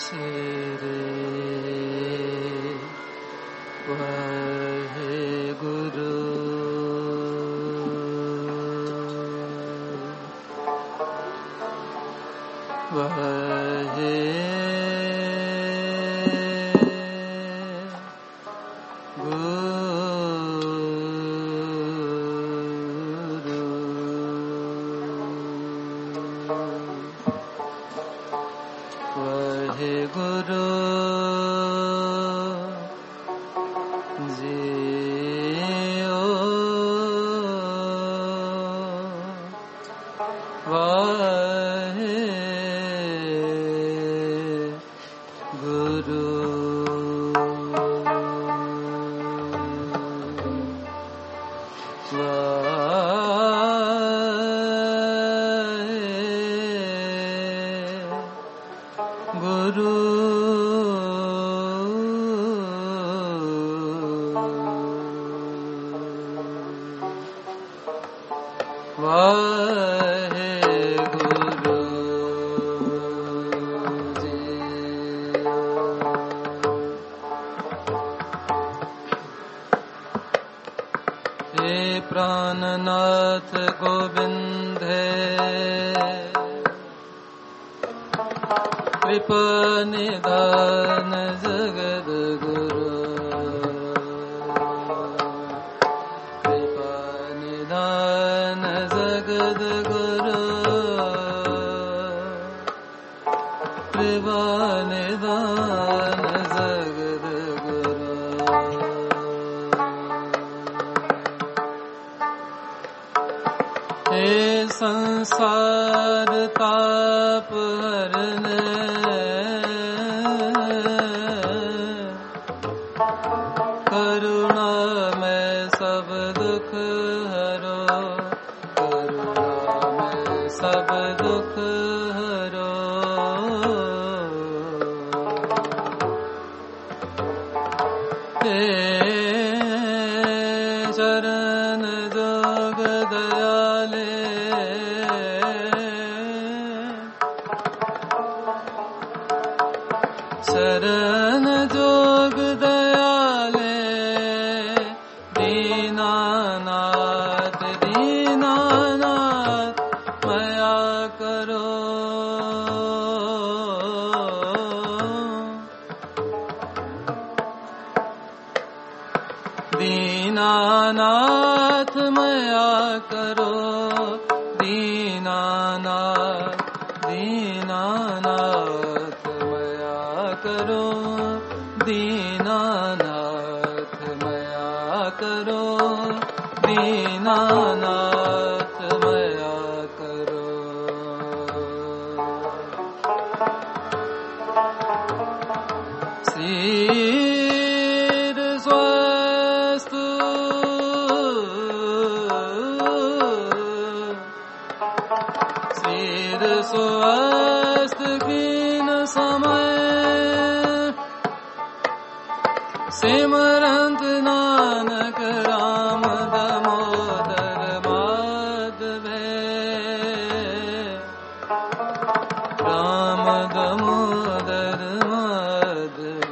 श्री वाहेगुरु प्राणनाथ गोविंद कृपा निधान जगद गुरु कृपा निधान जगद गुरु कृपा निधान जगद गुरु हे संसार ताप हरने करुणा में सब दुख हरो करुणा में सब दुख हरो हे शरण जोग दयाले शरण जोग दयाले दीनानाथ दीनानाथ मया करो दीनानाथ मया करो दीनानाथ दीनानाथ मया करो दीनानाथ मया करो दीनानाथ मया करो सिर स्वस्थ सिर स्वस्थ कीन समय सिमरंत नानक राम दामोदर माधव राम दामोदर माधव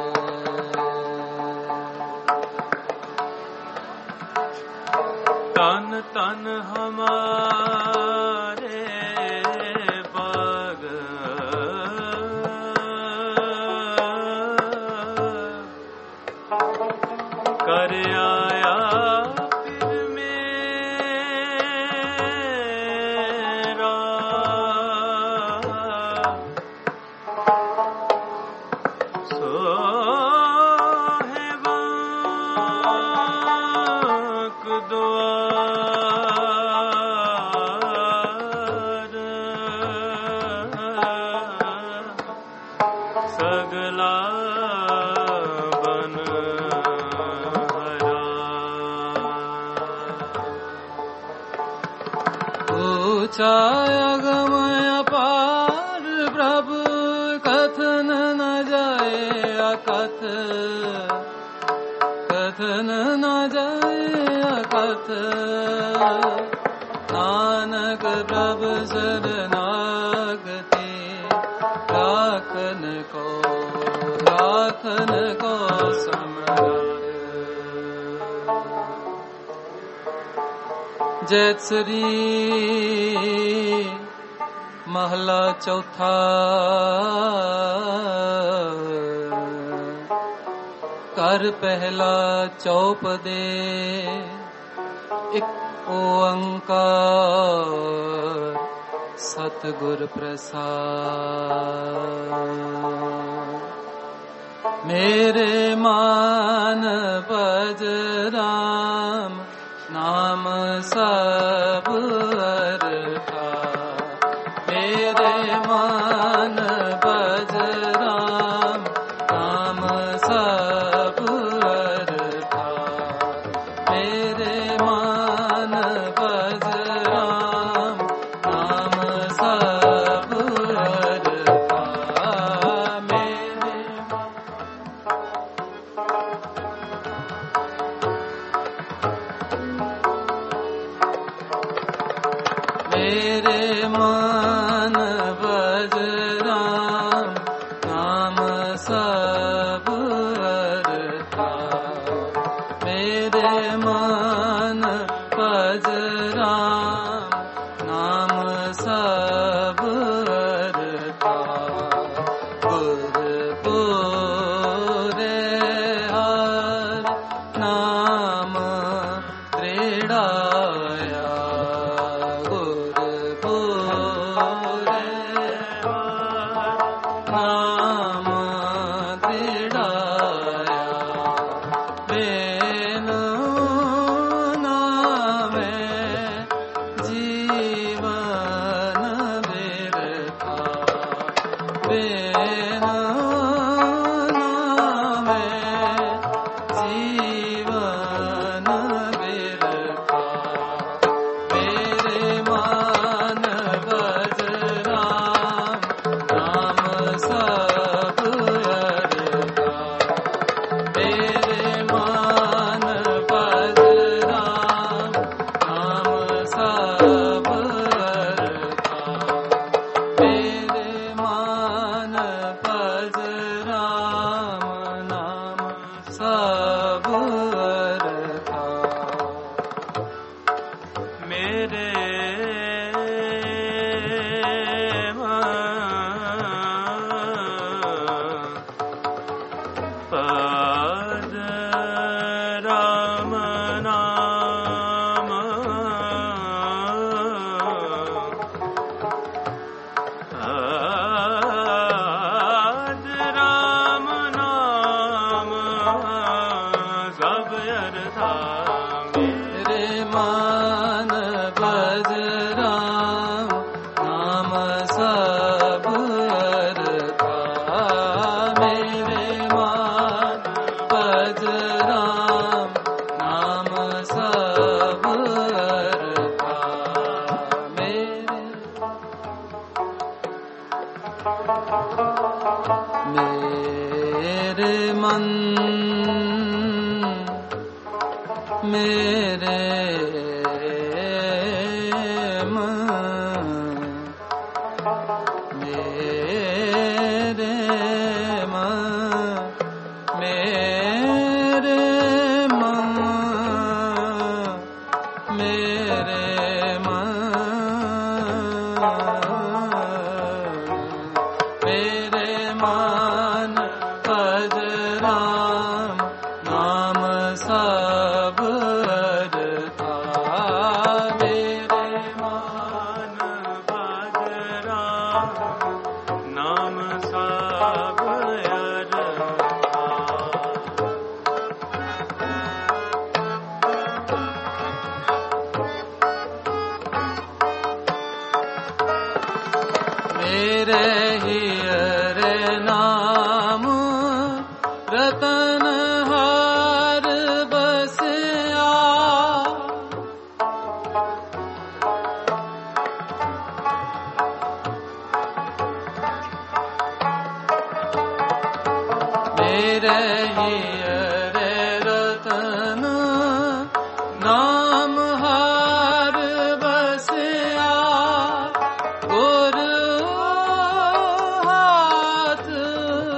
तन तन हमारे कर आया फिर मेरा सोहेबाक द्वार सगला अगमय पार प्रभु कथन न जाए अकथ कथन न जाए अकथ नानक प्रभु शरणागति राखन को राखन को समर्थ। जैतसरी महला चौथा। कर पहला चौप दे एक ओंकार सतगुर प्रसाद। मेरे मान भज राम नाम सब अरखा। मेरे मान भज राम नाम सब अरखा। मेरे मान भज राम नाम सब अरखा। मेरे मान भज राम नाम सब अरखा। मेरे मान भज राम नाम सब अरखा। गुर पूरे हर नाम दृढ़ाया। गुर पूरे हर नाम दृढ़ाया। बेनु नामे जीवन बिरथा। बेनु नामे जीवन बिरथा। मेरे मान भज राम नाम सब अरखा। मेरे मान भज राम नाम सब अरखा। मेरे मान भज राम नाम सब अरखा। मेरे भज राम नाम भज राम नाम सब अरखा। मेरे मान भज राम नाम सब अरखा। मेरे मान भज राम नाम सब अरखा। मेरे मन मेरे मन मेरे मन मेरे मन मेरे मन मेरे मान भज राम नाम सब अरखा। मेरे मान भज राम नाम सब अरखा। मेरे हियरे नाम रतन हार बसिया। मेरे हियरे रतन नाम हार बसिया। गुर हाथ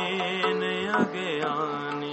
ज्ञानहीन अज्ञानी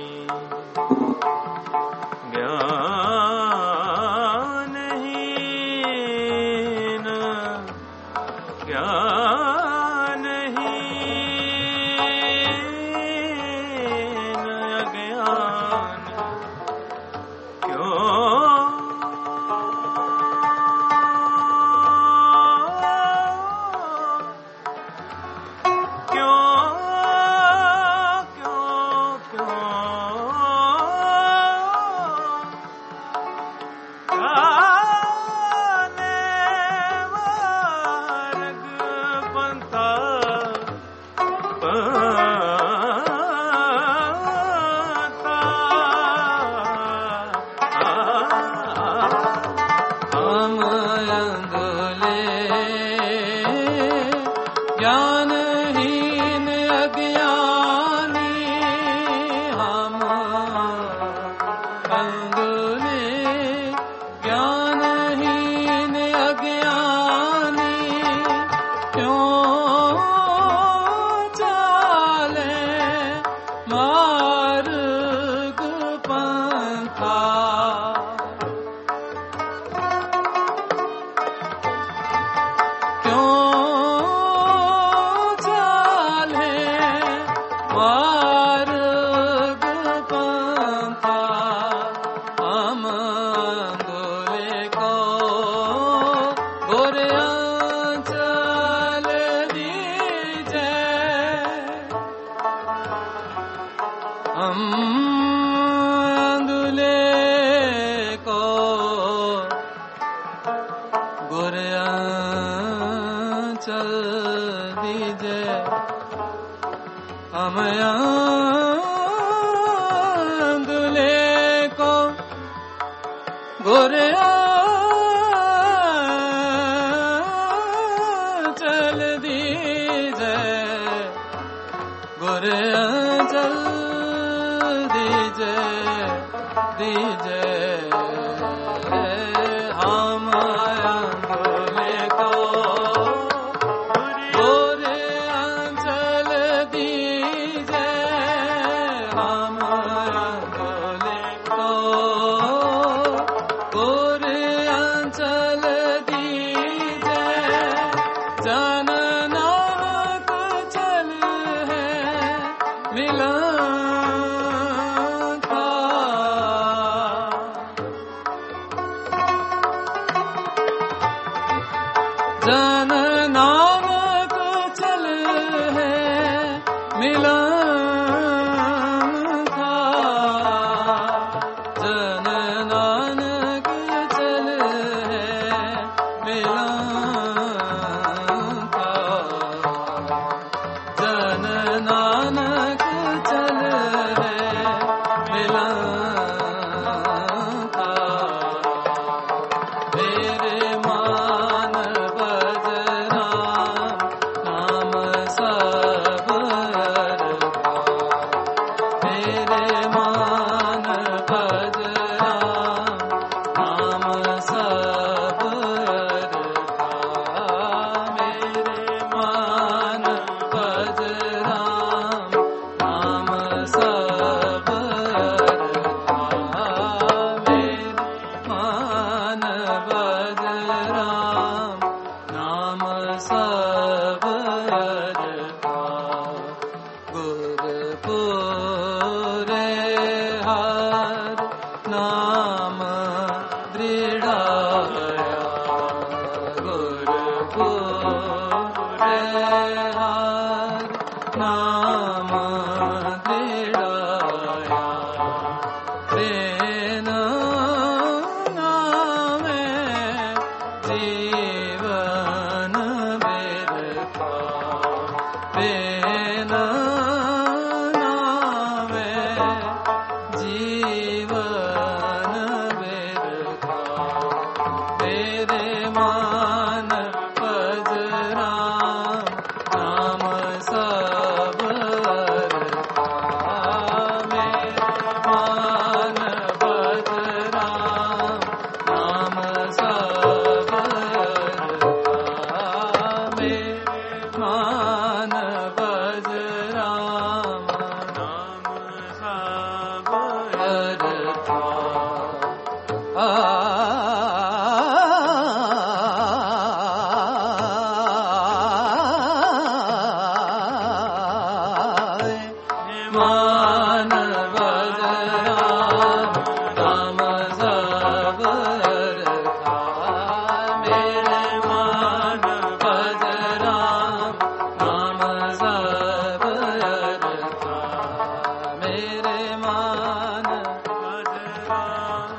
मान भज राम नाम सब रखा मेरे मान भज राम नाम सब रखा मेरे मान भज राम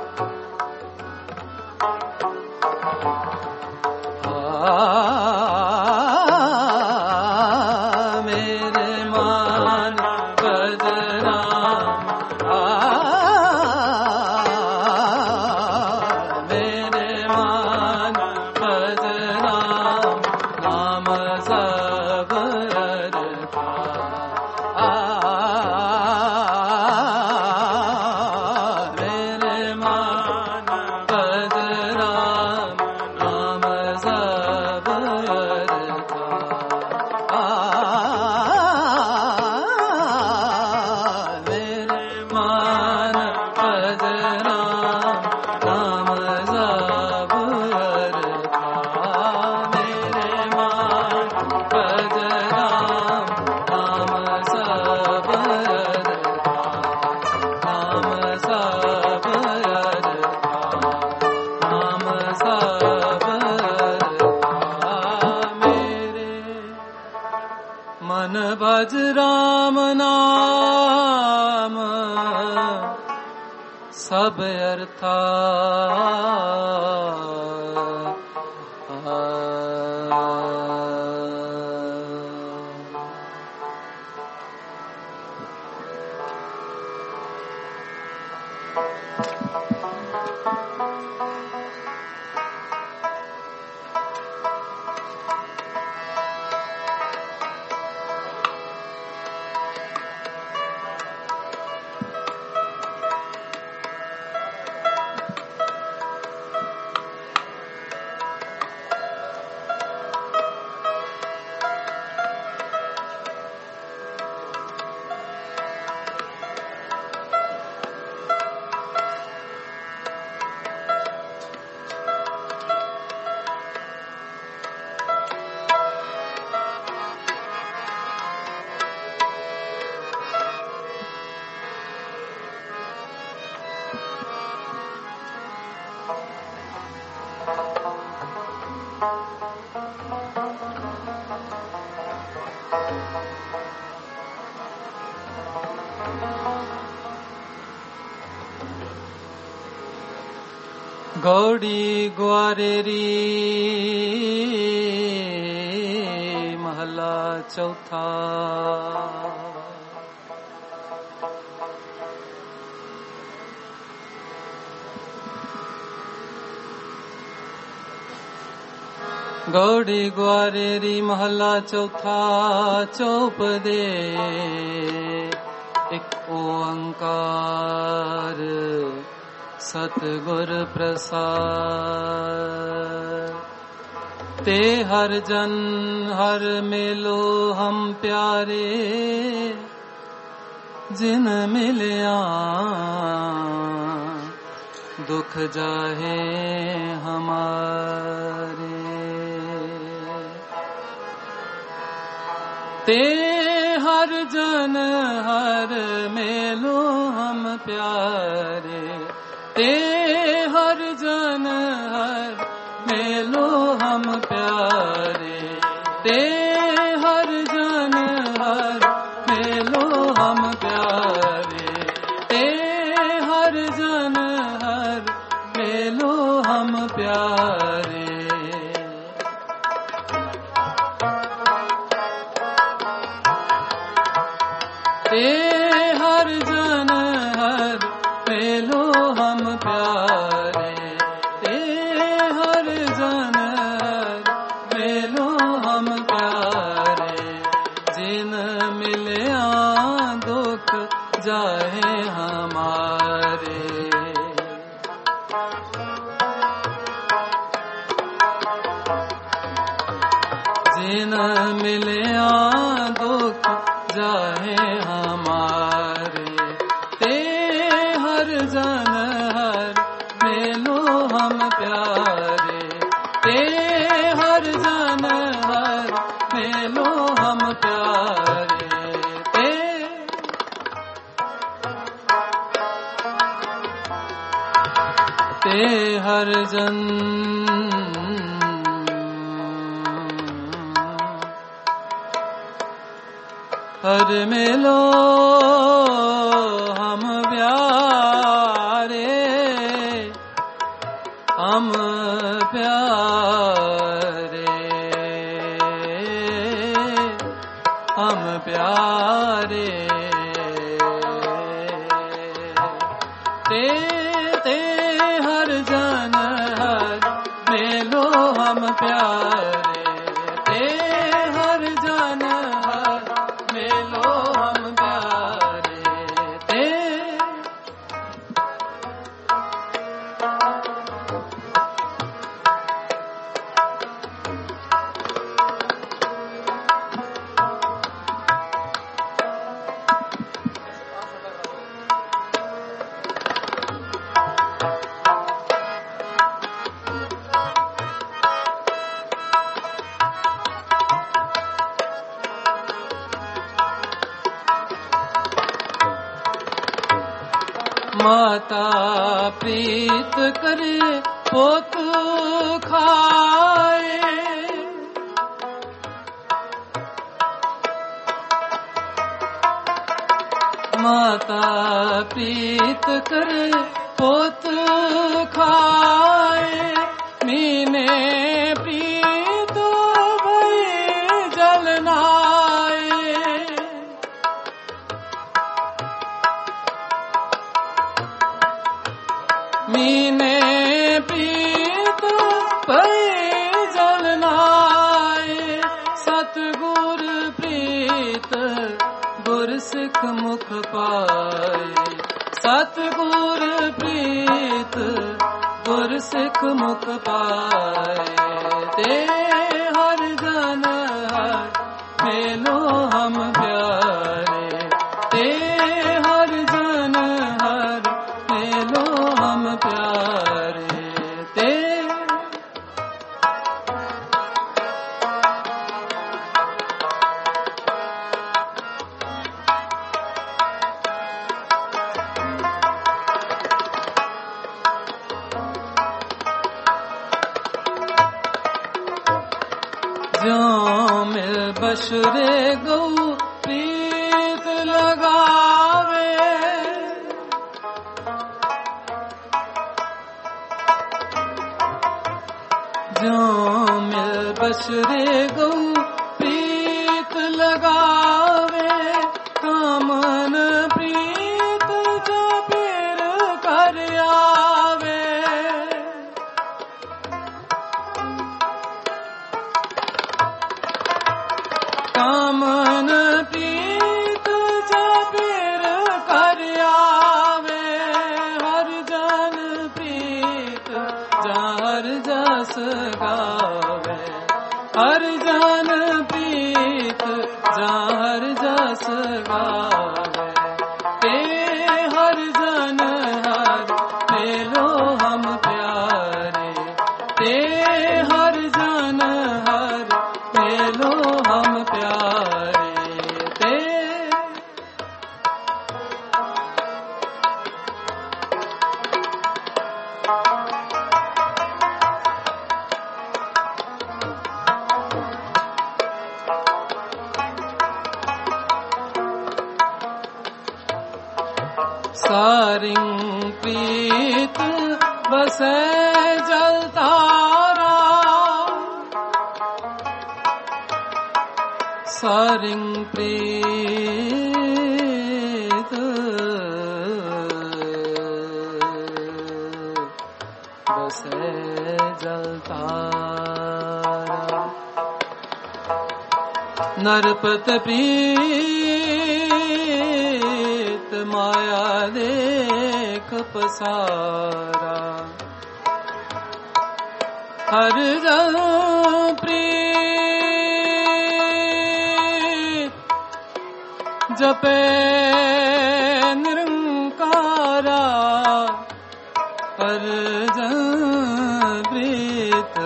मेरे मान भज राम मेरे मान भज राम नाम सब रखा मेरे मान भज राम नाम सब रखा मेरे मान भज राम नाम सब रखा मेरे मान भज राम नाम सब रखा नाम सब रखा नाम सब रखा मेरे मन भज राम नाम सब अर्था गौड़ी ग्वारेरी महला चौथा गौड़ी ग्वारेरी महला चौथा चौप दे एक ओंकार सतगुर प्रसाद ते हर जन हर मेलो हम प्यारे जिन मिलिया दुख जाहे हमारे ते हर जन हर मेलो हम प्यारे ते हर जन हर मेलो हम प्यारे ते हर जन हर मेलो हम प्यारे ते हर जन हर मेलो हम प्यारे ते हर जन हर मेलो हम प्यारे ते हर जन हर मेलो हम प्यारे जिन मिलिया दुख जाए हमारे जिन मिलिया दुख जाए हमारे ते हर जन हर मेलो हम प्यारे ते हर जन हर मेलो हम प्यारे ते हर जन हर मिलो हम प्यारे हम प्यारे हम प्यारे ते हर जन हर मिलो हम प्यारे ते हर जन हर मिलो हम प्यारे ते माता प्रीत करे पोत खाए माता प्रीत करे पोत खाए मीने प्रीत भई जलनाए मीने प्रीत भई जलनाए सतगुर प्रीत गुर सिख मुख पाए सतगुर प्रीत गुर सिख मुख पाए ते हर जन हर मिलो हम प्यारे ते हर जन हर मिलो हम प्यारे ते ज्यों मिल बशरे गौ प्रीत लगावे ज्यों मिल बशरे गौ प्रीत लगावे कामन प्रीत जो पीर कर आवे कामन प्रीत जो पीर कर आवे हर जन प्रीत हर जस गावे हर जन प्रीत हर जस गावे ते हर जन हर मिलो हम प्यारे ते हर जन हर मिलो हम प्यारे ते सारिंग प्रीत बसे जल तारा सारिंग प्रीत बसे जल तारा नरपत प्रीत माया देख पसारा हर जन प्रीत जपे निरंकारा हर जन प्रीत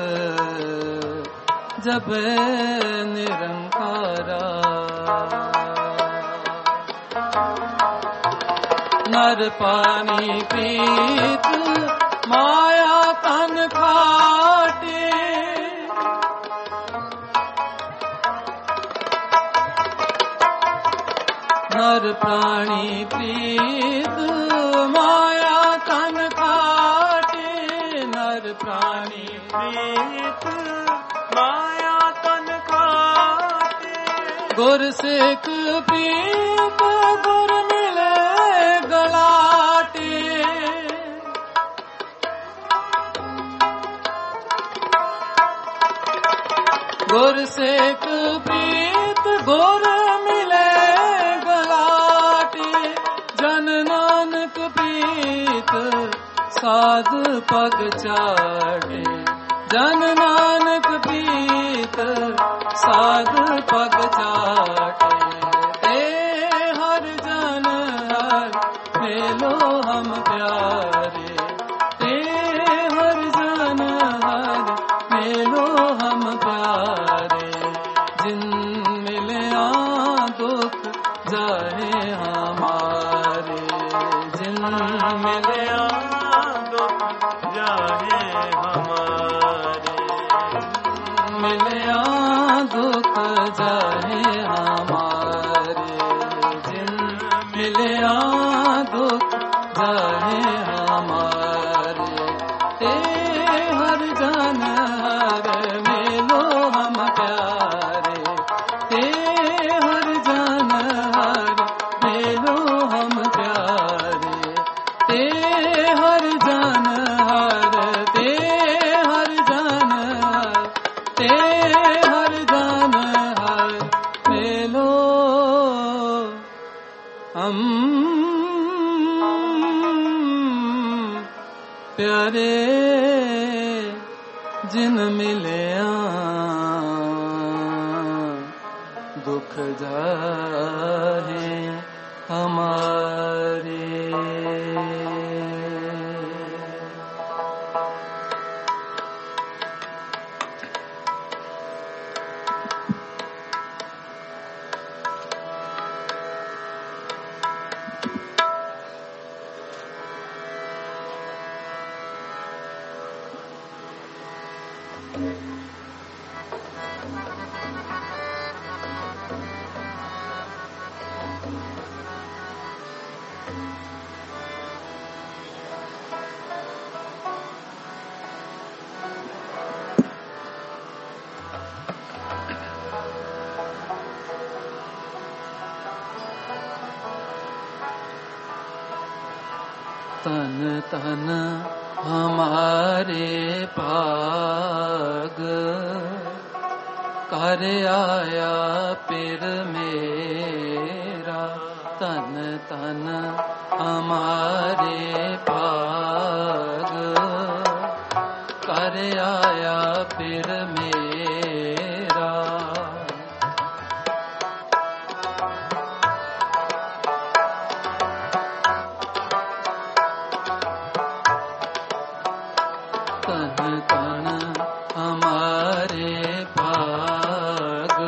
जपे निरंकारा नर पानी प्रीत माया तन खाटे नर प्राणी प्रीत माया तन खाटे नर प्राणी प्रीत माया तन खाटे गुर सिख प्रीत गुर मिले गलाटे गुर सिख प्रीत गुर मिले गलाटे जन नानक प्रीत साध पग चाटे जन नानक प्रीत साध पग चाटे ते हर जन हर मेलो हम प्यारे ते हर जन हर मेलो हम प्यारे जिन मिलया दुख जाए हमारे जिन मिलया दुख जाए हमारे मिलया दुख जाए हमारे जिन मिलया दुख जाए हमारे ते हर जन हर मेलो हम प्यारे ते हर जन हर मेलो हम प्यारे ते हर जन हर ते हर जन हर ते हर जन हर मेलो हम प्यारे जिन मिलया दुख जाहे हमारे तन तन हमारे भाग कर आया पिर मेरा तन तन हमारे भाग कर आया पिर मेरा तन तन हमारे भाग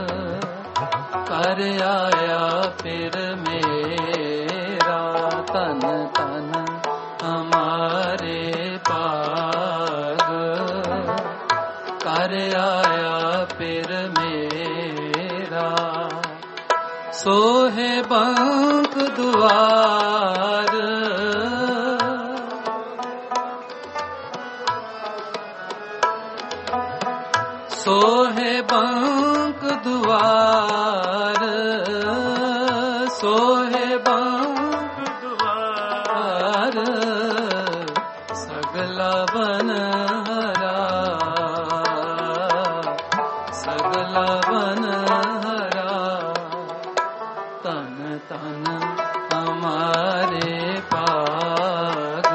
कर आया फिर मेरा तन तन हमारे भाग कर आया फिर मेरा सोहे बंक द्वार सोहे बंक द्वार सोहे बंक द्वार सगला बन हरा सगला बन हरा तन तन हमारे भाग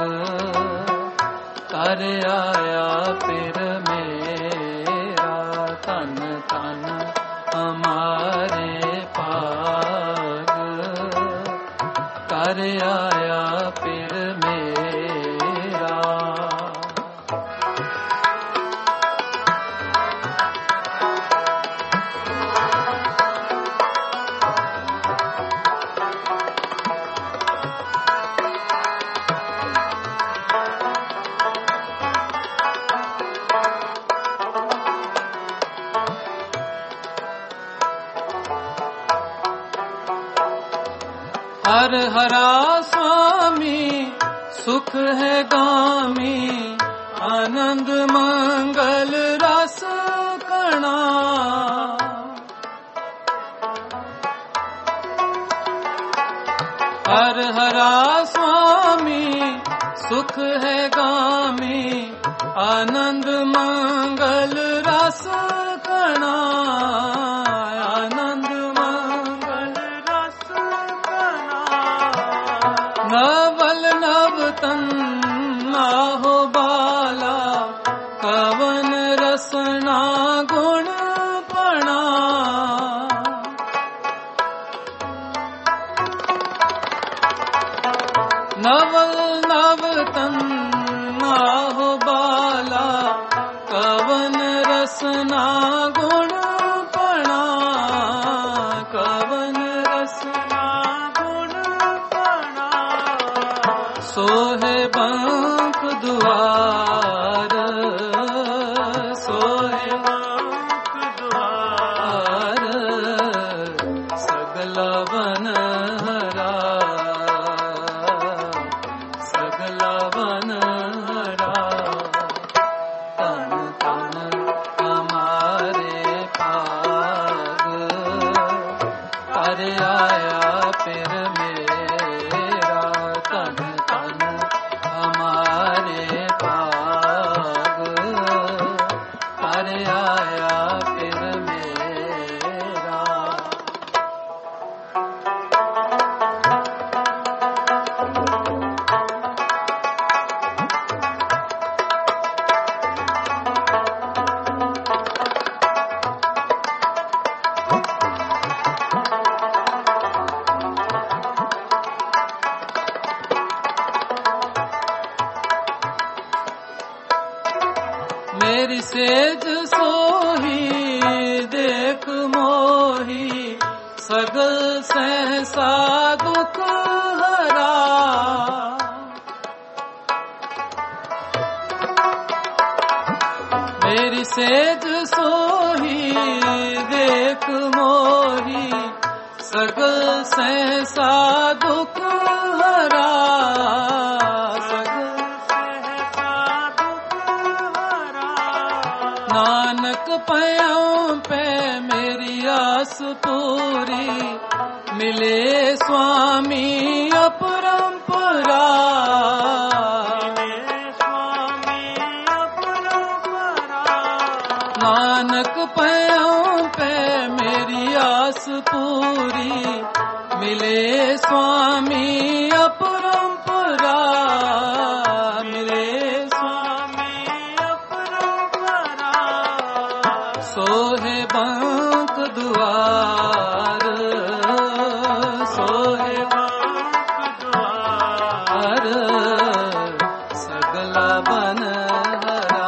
कर आया फिर मेरा तन तन हमारे भाग कर आया फिर मेरा हर हरा स्वामी सुख है गामी, आनंद मंगल रस कणा। हर हरा स्वामी सुख है गामी, आनंद मंगल रस कणा। आनंद मंगल रस कणा। नवल नवतन आहो बाला, कवन रसना गुण पणा। नवल नवतन आहो बाला, कवन रसना गुण पणा। कवन रसना गुण पणा। सोहे बंक दुआर, सोहे बंक दुआर, सगला वन हरा, सगला वन हरा। तन तन हमारे भाग, कर आया फिर मेरा। तन तन हमारे भाग, कर आया फिर मेरा। मेरी सेज सोही देख मोही, सगल सहसा दुख हरा। मेरी सेज सोही देख मोही, सगल सहसा दुख हरा। नानक पयों पे मेरी आस पूरी, मिले स्वामी अपरंपरा। नानक पयों पे मेरी आस पूरी, मिले स्वामी अपरंपरा। मिले स्वामी अपरंपरा। सोहे बंक दुआर, सोहे बंक द्वार, सगला बन हरा,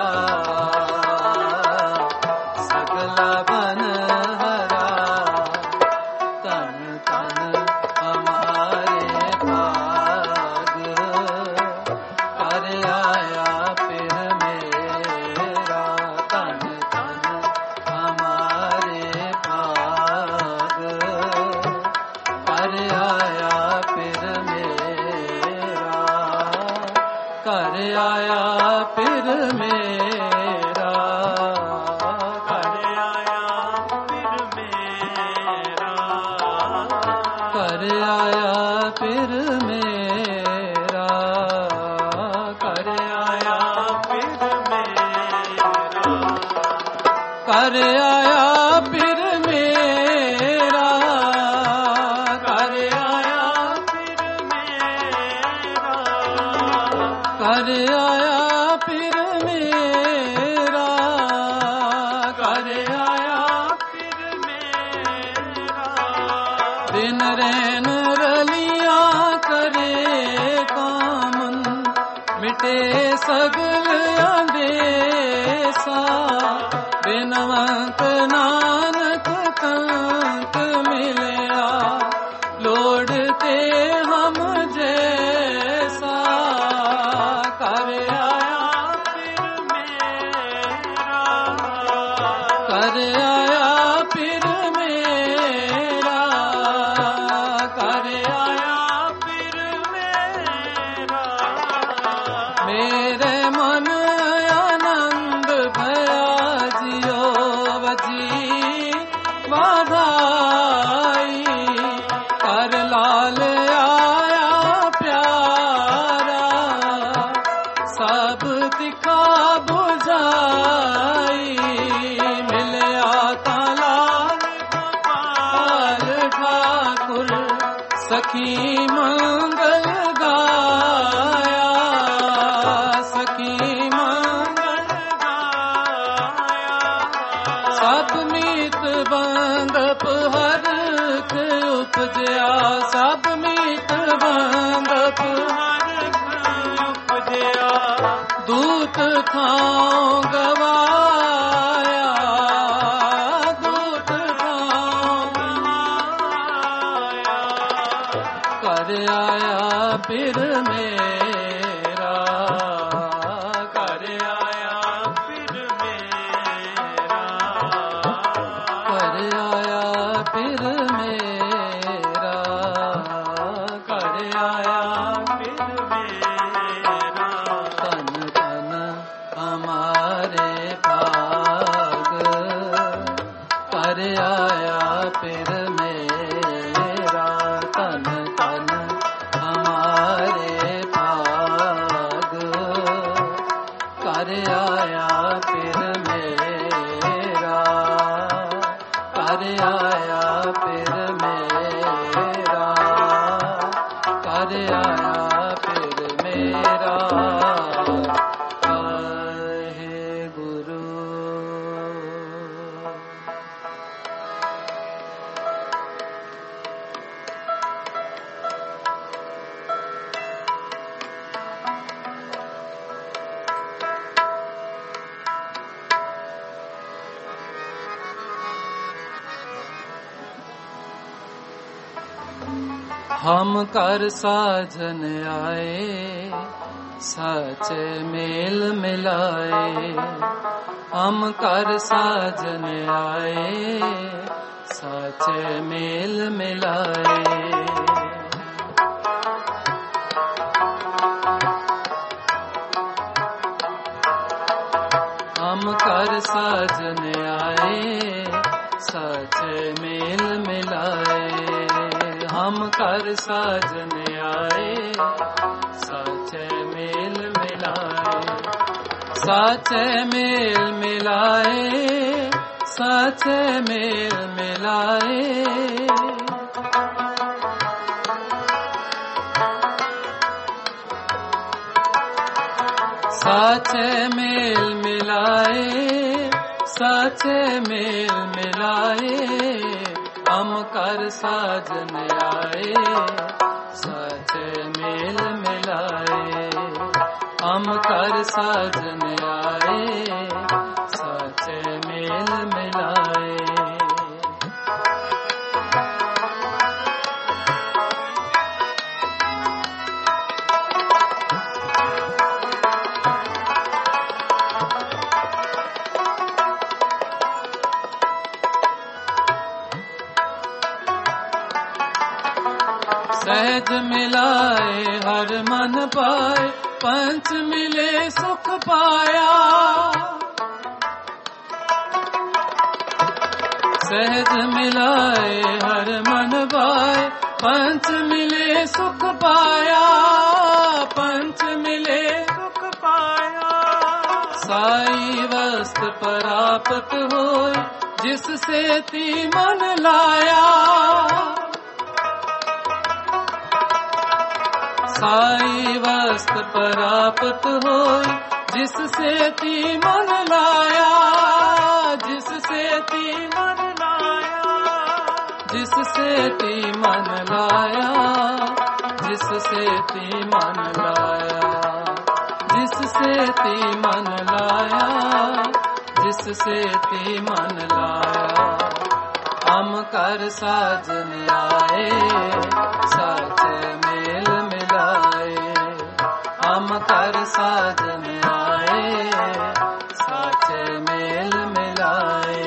सगला बन हरा। तन तन हमारे भाग, कर आया फिर मेरा। तन तन हमारे भाग, कर आया फिर मेरा। कर आया फिर मेरा। कर आया फिर मेरा। कर आया फिर मेरा। कर आया फिर मेरा। कर आया फिर मेरा। कर आया फिर मेरा। कर आया फिर मेरा। कर आया फिर मेरा। दिन रैन रलिया करे कामन, मिटे सगल अंदेसा। बिनवंत नानक कंक मिलया, लोड़ते हम जैसा। कर आया फिर मेरा। कर आया फिर मेरा। कर आया तेरे मन आनंद भया जियो वजी वाधाई कर लाल आया प्यारा सब दिखा बुझाई मिलया लाल गोपाल ठाकुर सखी मंगल गाया सखी मंगल गाया सब मीत बंदप हरख उपजया सब मीत बंदप हरख उपजया दूत थां गवाया दूत थां गवाया कर आया फिर मेरा कर आया फिर मेरा कर आया फिर मेरा कर आया फिर मेरा तन तन हमारे भाग कर आया फिर मेरा तन तन हमारे भाग कर आया फिर मेरा कर आया फिर मेरा कर आया फिर मेरा हे गुरु हम कर साजन आए सचे मेल मिलाए हम कर साजन आए सचे मेल मिलाए हम कर साजन आए सचे मेल मिलाए हम कर साजन आए सचे मेल मिलाए सचे मेल मिलाए सचे मेल मिलाए सचे मेल मिलाए सचे मेल मिलाए हम कर साजन आए सचे मेल मिलाए हम कर साजन आए सचे मेल मिलाए सहज मिलाए हर मन पाए पंच मिले सुख पाया सहज मिलाए हर मन पाए पंच मिले सुख पाया पंच मिले सुख पाया साई वस्त प्राप्त होए जिससे ती मन लाया साई वस्त प्राप्त होई जिससे ती मन लाया जिससे ती मन लाया जिससे ती मन लाया जिससे ती मन लाया जिससे ती मन लाया जिससे ती मन लाया हम कर साजन आए सच मेल मिलाए हम कर साजन आए सच मेल मिलाए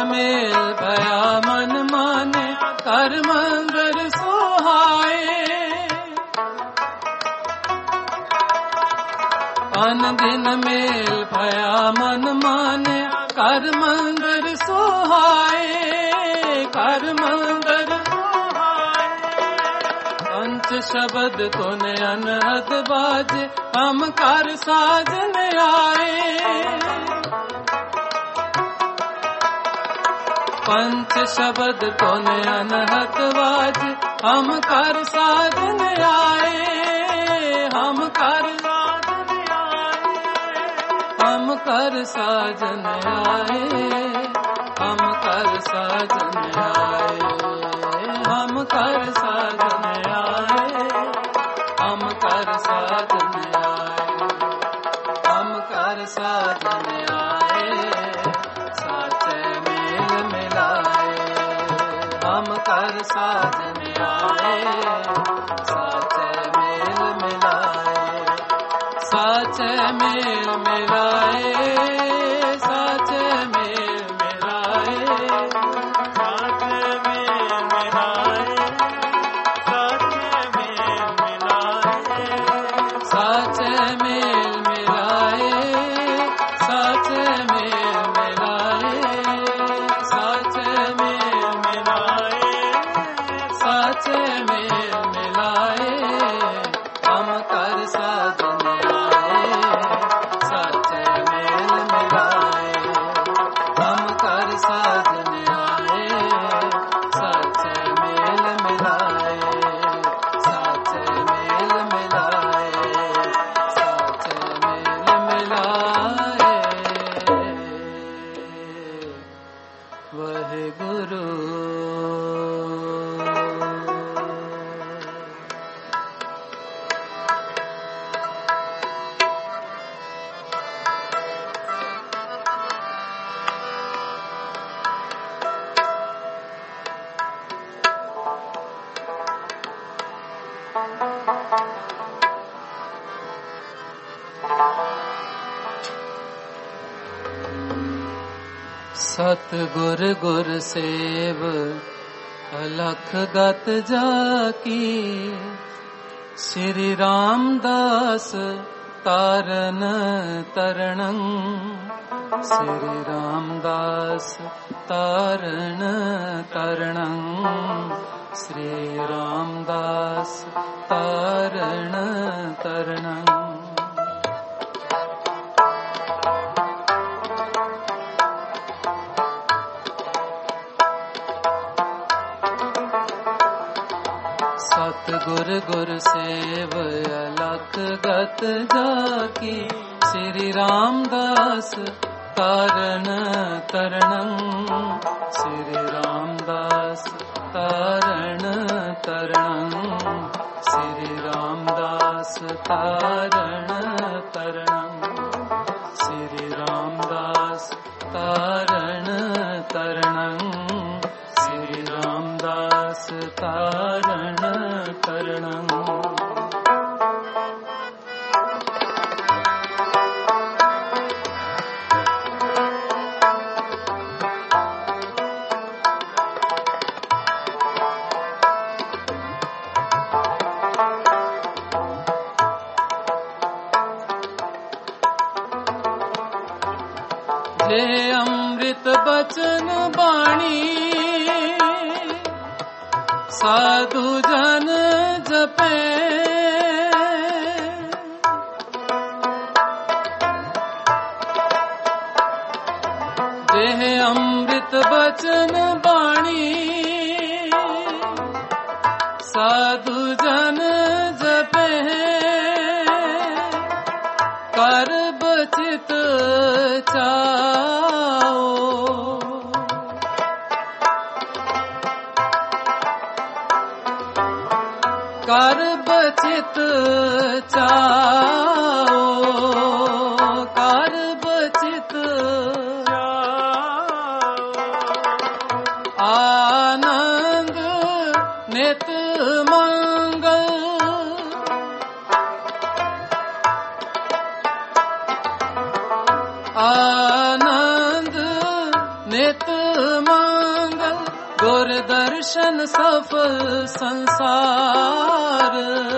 मेल भया मन माने कर मंगर सुहाए। अन दिन मेल भया मन माने कर मंगर सुहाए, कर मंगर सुहाए। पंच शब्द तूने अनहद बाजे हम कर साजन आए। पंच शब्द तूने अनहद बाजे हम कर साजन आए, हम कर हम कर साजन आए, हम कर साजन आए, हम कर साजन आए, हम कर साजन आए, हम कर साजन आए। साचे मेल मिलाए हम कर साजन आए, साचे मेल मिलाए, साचे मेल मिलाए, साचे मेल मिलाए, साचे मेल मिलाए, साचे मेल मिलाए, साचे मेल मिलाए, साचे मेल मिलाए, साचे मेल मिलाए, साचे मेल मिलाए। हम कर साजन आए, साचे मेल मिलाए, हम कर साजन आए, साचे मेल मिलाए, साचे मेल मिलाए, साचे मेल मिलाए। वह गुरु सतगुर गुर सेव अलख गत जाकी। श्री रामदास तारन तरणं, श्री रामदास तारण तरणं, श्री रामदास तारण तरणं। सतगुर गुर सेव अलख गत जाकी। श्री रामदास तारण तरणं, श्री रामदास तारण तरणं, श्री रामदास तारण तरणं, श्री रामदास तारण तरणं, श्री रामदास तारण तरणं। जे अमृत बचन बाणी साधु जन जपे। जे अमृत बचन बाणी साधु जन जपे। कर बचित चाओ, कर बचित चाओ, कर बचित आनंद नित मंगल। आनंद नित हित मंगल गुर दर्शन सफल संसार।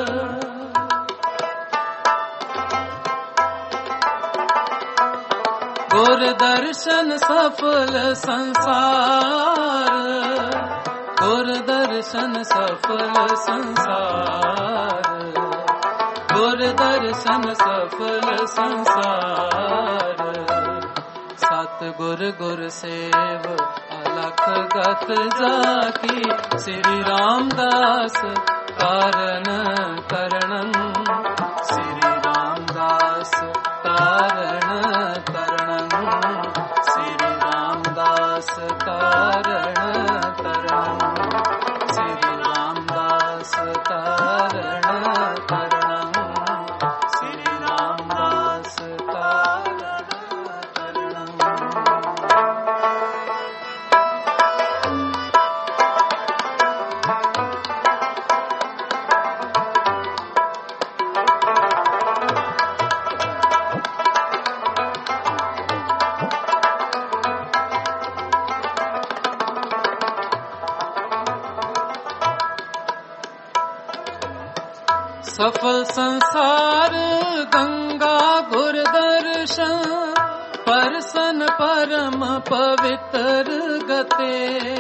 गुर दर्शन सफल संसार। गुर दर्शन सफल संसार। गुर दर्शन सफल संसार। सतगुर गुर सेव अलख गत जाकी। श्री रामदास कारण करणं। श्री रामदास कारण करणं। श्री रामदास कारण करणं। श्री रामदास कारण करणं। श्री रामदास कारण करणं। सफल संसार गंगा गुर दर्शन। परसन परम पवित्र गते।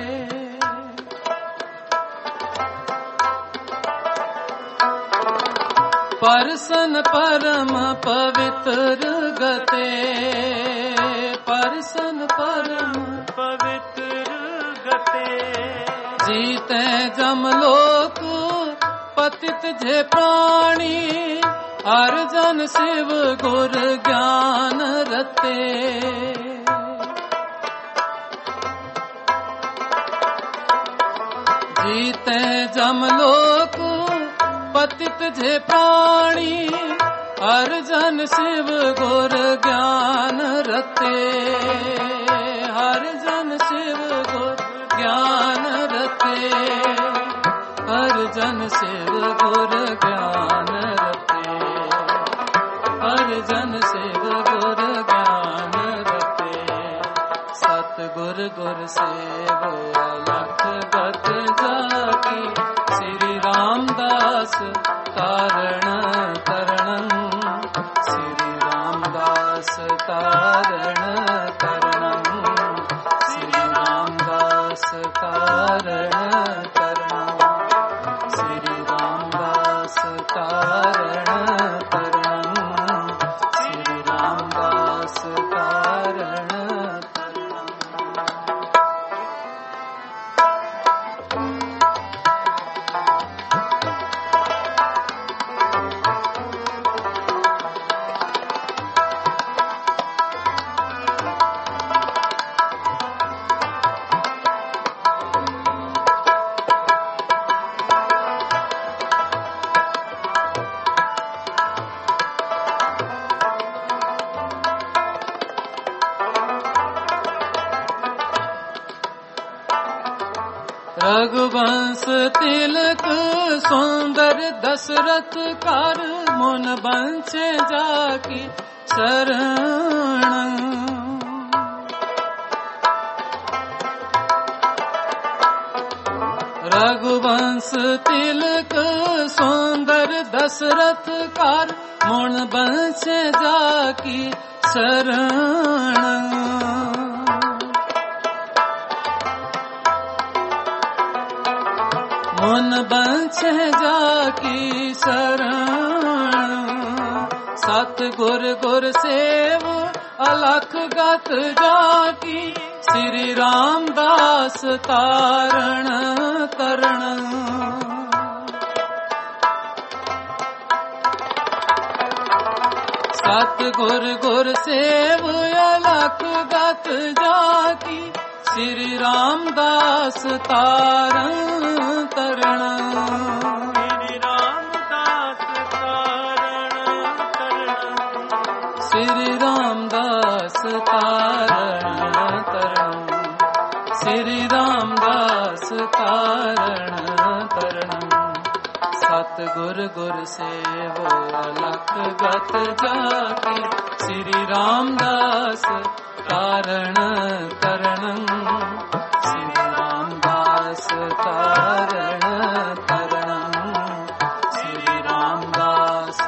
परसन परम पवित्र गते। परसन परम पवित्र गते। जीते जमलोक पतित जे प्राणी। हर जन शिव गुर ज्ञान रते। जीते जमलोक पतित जे प्राणी। हर जन शिव गुर ज्ञान रते। हर जन शिव गुर ज्ञान रते। हर जन शिव गुर ज्ञान रते। हर जन शिव गुर ज्ञान रते। सतगुर गुर सेव अलख गत जाकी। श्री रामदास कारण करणं। श्री रामदास कारण करणं। श्री रामदास कारण करणं। श्री रामदास कारण करणं। श्री रामदास कारण करणं। रघुवंश तिलक सुंदर दशरथ कर। मुन बंचे जाकी शरण। रघुवंश तिलक सुंदर दशरथ कर। मुन बंचे जाकी शरण। मुन बंचे जाकी शरण। सतगुर गुर सेव अलख गत जाकी। श्री रामदास कारण करणं। सतगुर गुर सेव अलख गत जाकी। श्री रामदास तारण करणं। श्री रामदास कारण करणं। श्री रामदास तारण करणं। श्री रामदास तारण करणं। सतगुर गुर सेव अलख गत जाकी। श्री रामदास कारण करणं।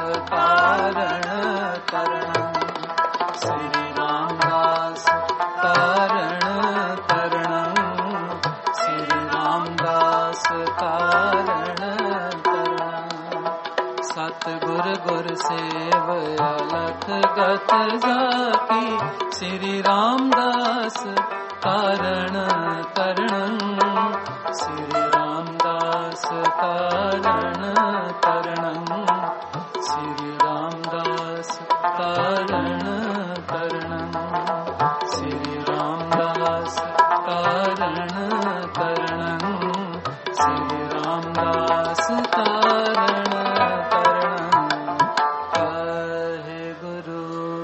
तारण तरणं श्री रामदास तारण तरणं श्री रामदास तारण तरणं सतगुर गुर सेव अलख गत जाकी श्री रामदास तारण तरणं श्री रामदास तारण तरणं श्री रामदास तारण तरणं श्री रामदास तारण तरणं श्री रामदास तारण तरणं कहे गुरु।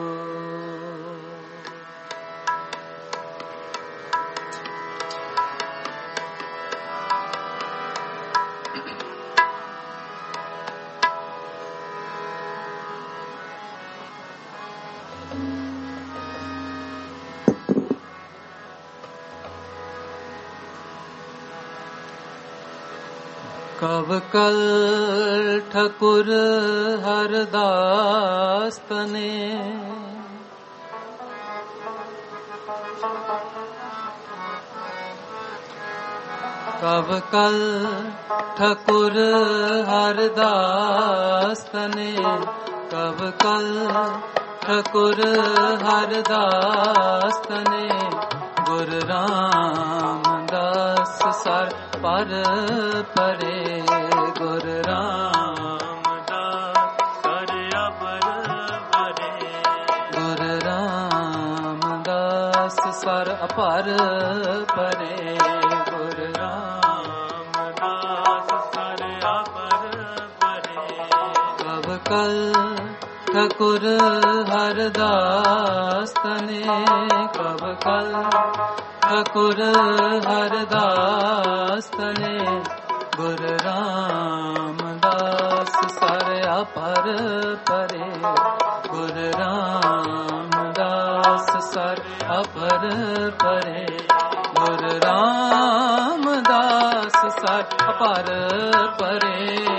कब कल ठकुर हरदास तने कब कल ठकुर हरदास तने कब कल ठकुर हरदास तने गुरु रामदास सर पर परे गुरु रामदास सर अपर परे गुरु रामदास सर अपर परे गुरु रामदास सर अपर परे कब कल ठकुर हरदास तने कब कल ठकुर हरदास तने गुरु रामदास सर अपर परे गुरु रामदास सर अपर परे गुरु रामदास सर अपर परे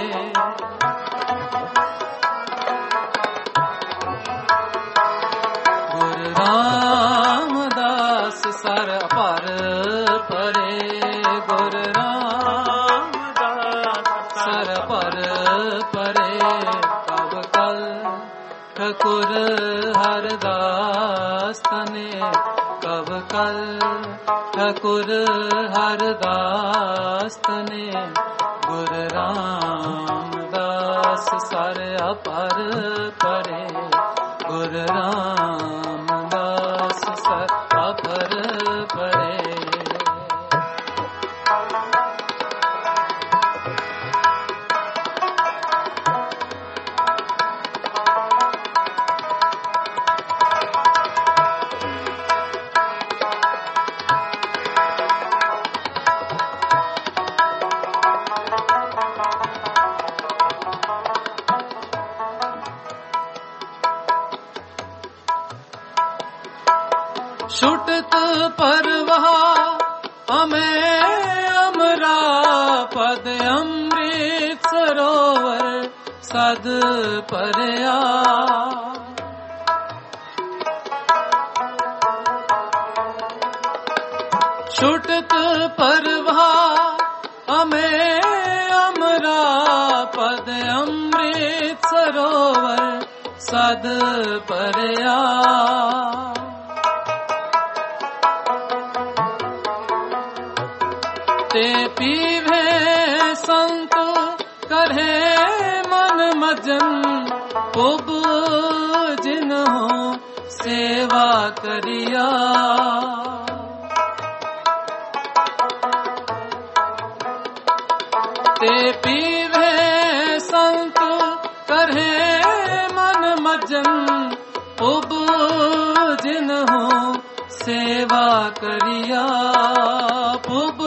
रामदास सर अपर परे गुरु रामदास सर अपर परे कब कल ठकुर हरदास तने कब कल ठकुर हरदास तने गुरु रामदास सर अपर परे गुरु रामदास सर अपर परे छुटत परवाह हमें अमरा पद अमृत सरोवर सद परया छुटत परवाह हमें अमरा पद अमृत सरोवर सद परया ते पीवे संत करे मन मजन उब जिन्हों सेवा करिया ते पीवे संत करे मन मजन उब जिन्हों सेवा करिया उब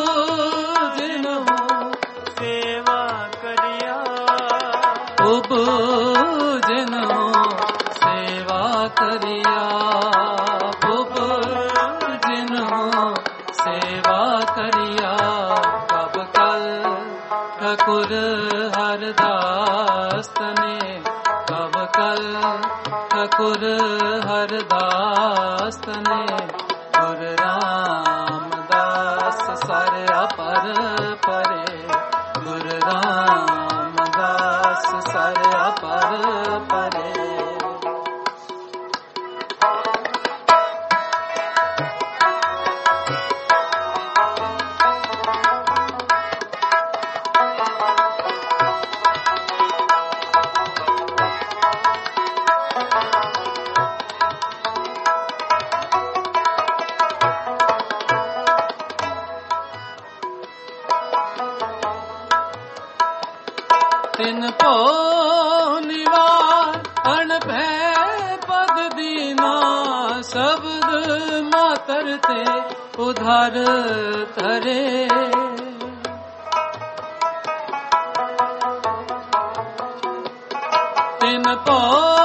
उब जिन्हों सेवा करिया उब जिन्हों सेवा करिया कब कल ठकुर हरदास तने कब कल ठाकुर हरदास तने गुरु रामदास सारे अपर परे गुरु रामदास सारे अपर परे तिन पो निवार अणभै पद दीना शब्द मातर ते उधार करे तिन पो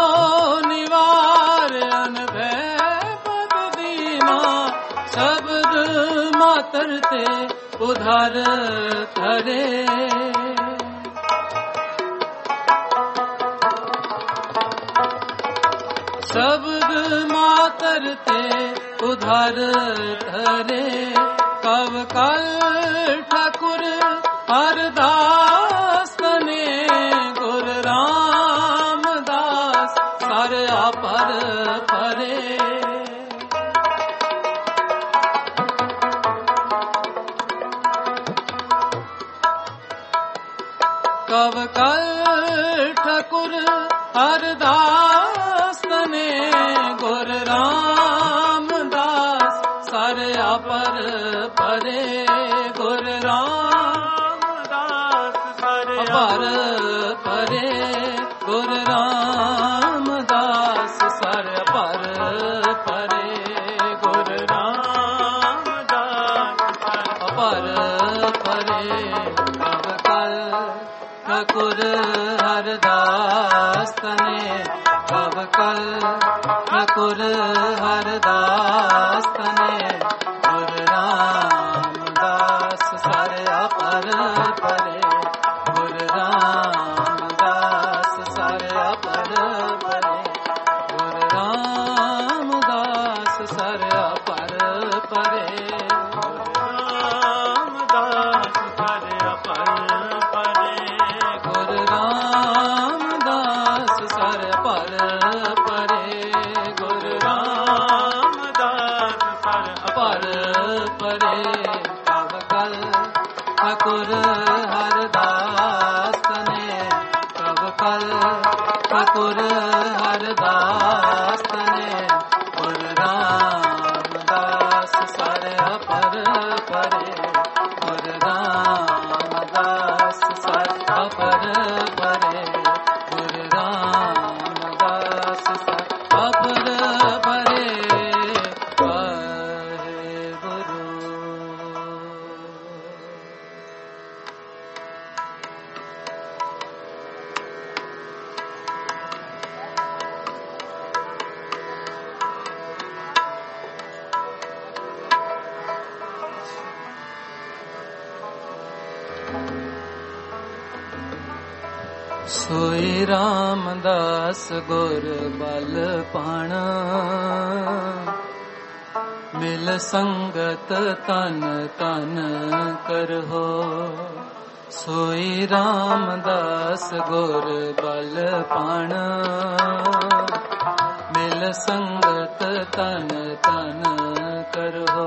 निवार अणभै पद दीना शब्द मातर ते उधार करे शब्द मातर ते उधार धरे कव कल ठाकुर हरदास तने गुरु रामदास सारे अपर परे कव कल ठाकुर हरदास तने गुरु रामदास सारे अपर परे गुरु रामदास सारे अपर परे गुरु रामदास सारे अपर परे गुरु रामदास अपर परे कव कल ठाकुर हरदास तने कव कल ठाकुर हरदास तने गुरु रामदास सारे अपर परे गुरु रामदास सारे अपर परे गुरु रामदास सारे अपर परे रामदास सारे अपर परे गुरु रामदास सारे अपर परे गुरु रामदास सारे अपर परे कव कल ठाकुर हरदास तने कव कल ठाकुर हरदास तने गुरु रामदास सारे अपर परे गुरु रामदास सारे अपर परे गुरु रामदास सारे अपर परे वाहे सोई रामदास गुर बल पाण मिल संगत तन तन करहो सोई रामदास गुर बल पाण मिल संगत तन तन करहो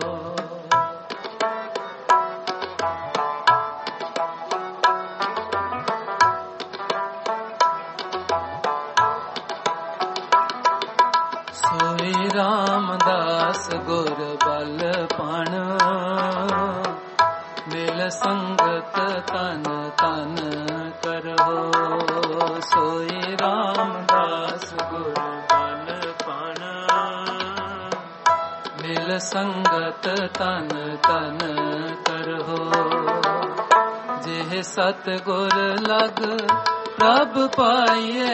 रामदास गुर बल पाण मिल संगत तन तन करहो सोई रामदास गुर बल पाण मिल संगत तन तन करहो जेह सतगुर लग प्रभ पाइए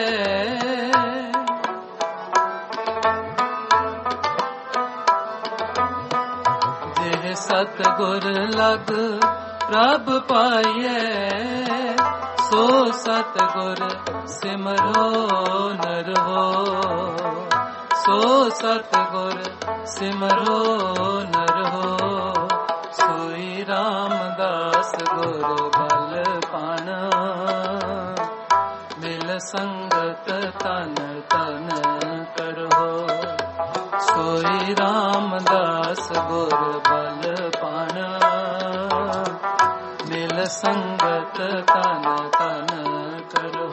सतगुर लग प्रभ पाइए ਸੋ ਸਤਿਗੁਰ ਸਿਮਰੋ ਨਰ ਹੋ, ਸੋ ਸਤਿਗੁਰ ਸਿਮਰੋ ਨਰ ਹੋ, ਸੋਈ ਰਾਮਦਾਸ ਗੁਰ ਬਲ ਪਾਣ, ਮਿਲ ਸੰਗਤ ਤਨ ਤਨ ਕਰੋ, ਸੋਈ ਰਾਮਦਾਸ ਗੁਰ ਬਲ ਪਾਣ, ਮਿਲ ਸੰਗਤ ਤਨ ਤਨ ਕਰੋ।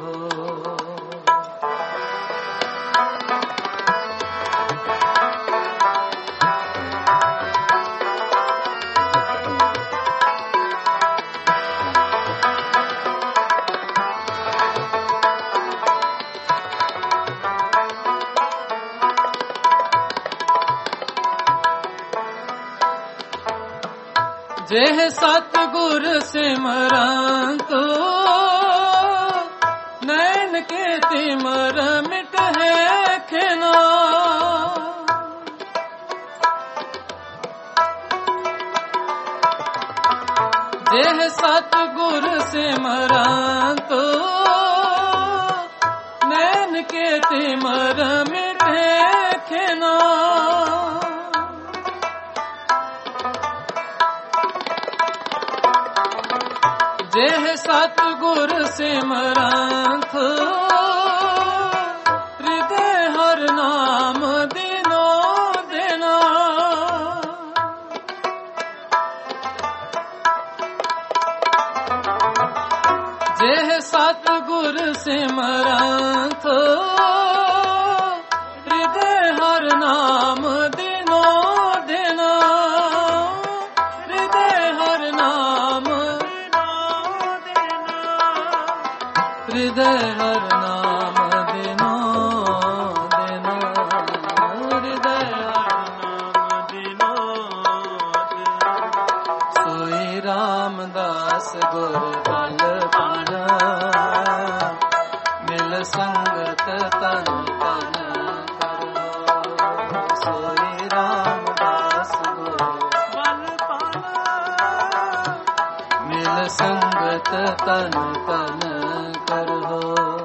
जेह सतगुर सिमरंतु, नैन के तिमर मिटहे खिनो, जेह सतगुर सिमरंतु, नैन के तिमर मिटहे खिनो, जेह सतगुर सिमरंत, हृदय हर नाम दिनो दिनो, जेह सतगुर सिमरंत, हृदय हर नाम दिनो दिनो, हृदय हर नाम, हृदय हर नाम दिनो दिनो, हृदय हर नाम दिनो दिनो, सोई रामदास गुर बल पाण, मिल संगत तन तन करो, सोई रामदास गुर बल पाण, मिल संगत तन तन करहो।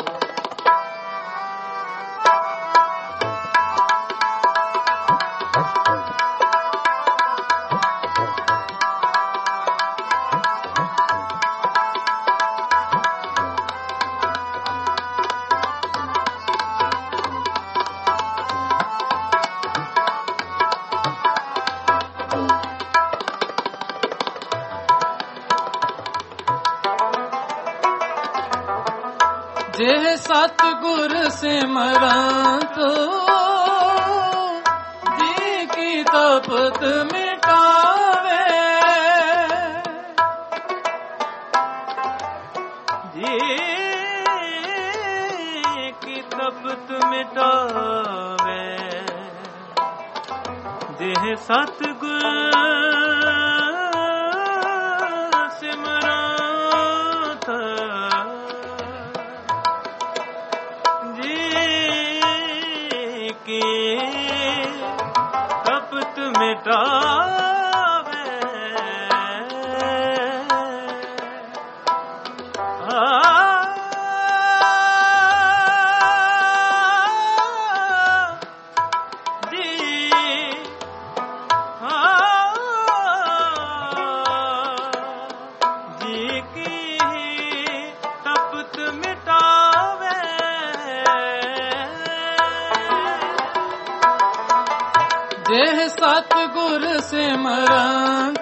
जेह सतगुर सिमरंत, जी की तपत मिटावे, जी की तपत मिटावे, जेह सतगुर सिमरंत, कपट मिटावे, जी की कपट मिटावे, जेह सतगुर सिमरंत,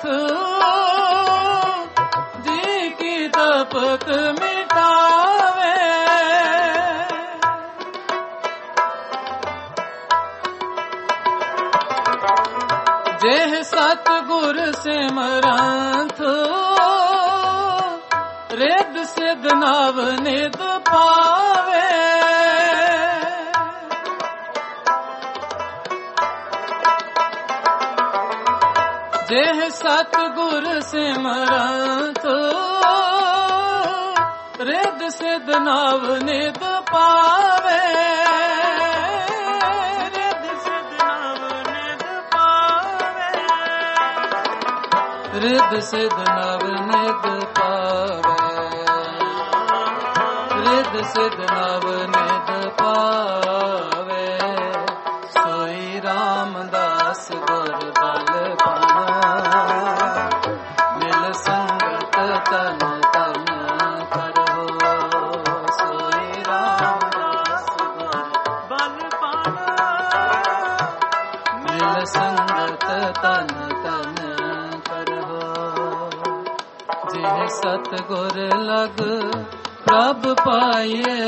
जी की तपत मिटावे, जेह सतगुर सिमरंत, रिद सिद्ध नव निध पावे, जेह सतगुर सिमरंत, रिद सिद्ध नव निध पावे, रिद सिद्ध नव निध पावे, रिद सिद्ध नव निध पावे, सिद्ध नव निध पावे सोई रामदास गुर बल पाना मिल संगत तन तन करो सोई रामदास गुर बल पाना मिल संगत तन तन करो जिह सतगुर लग प्रभ पाइए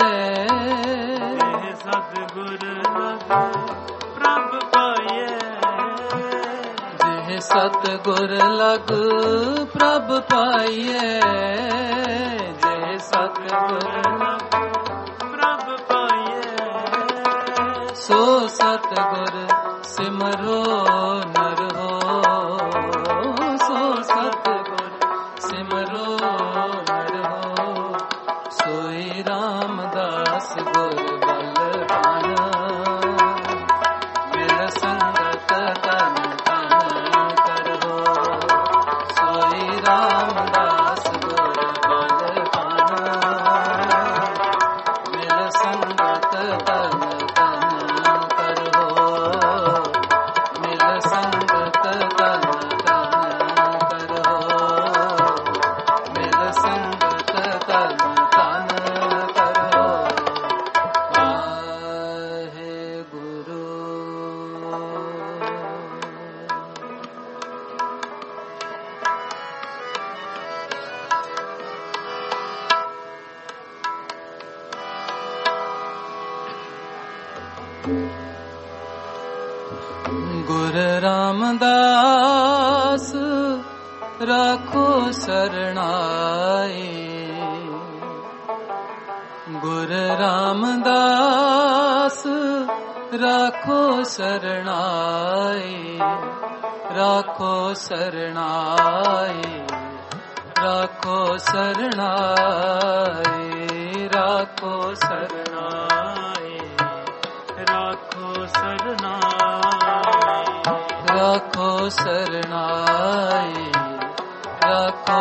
सतगुर लग प्रभ पाइए जिह सतगुर लग प्रभ पाइए जिह सतगुर लग प्रभ पाइए सो सतगुर सिमरो नर हो सो सतगुर सिमरो नर हो सोई रामदास गुर बल पाना मिल संगत तन तन करो सोई रामदास गुर बल पाना मिल संगत तन तन करो मिल संगत तन तन करो मिल संगत तन तन करो वाहे गुरु गुर रामदास राखो शरणाई गुर रामदास राखो शरणाई राखो शरणाई राखो शरणाई राखो शरणाई राखो शरणाई राखो शरणाई राखो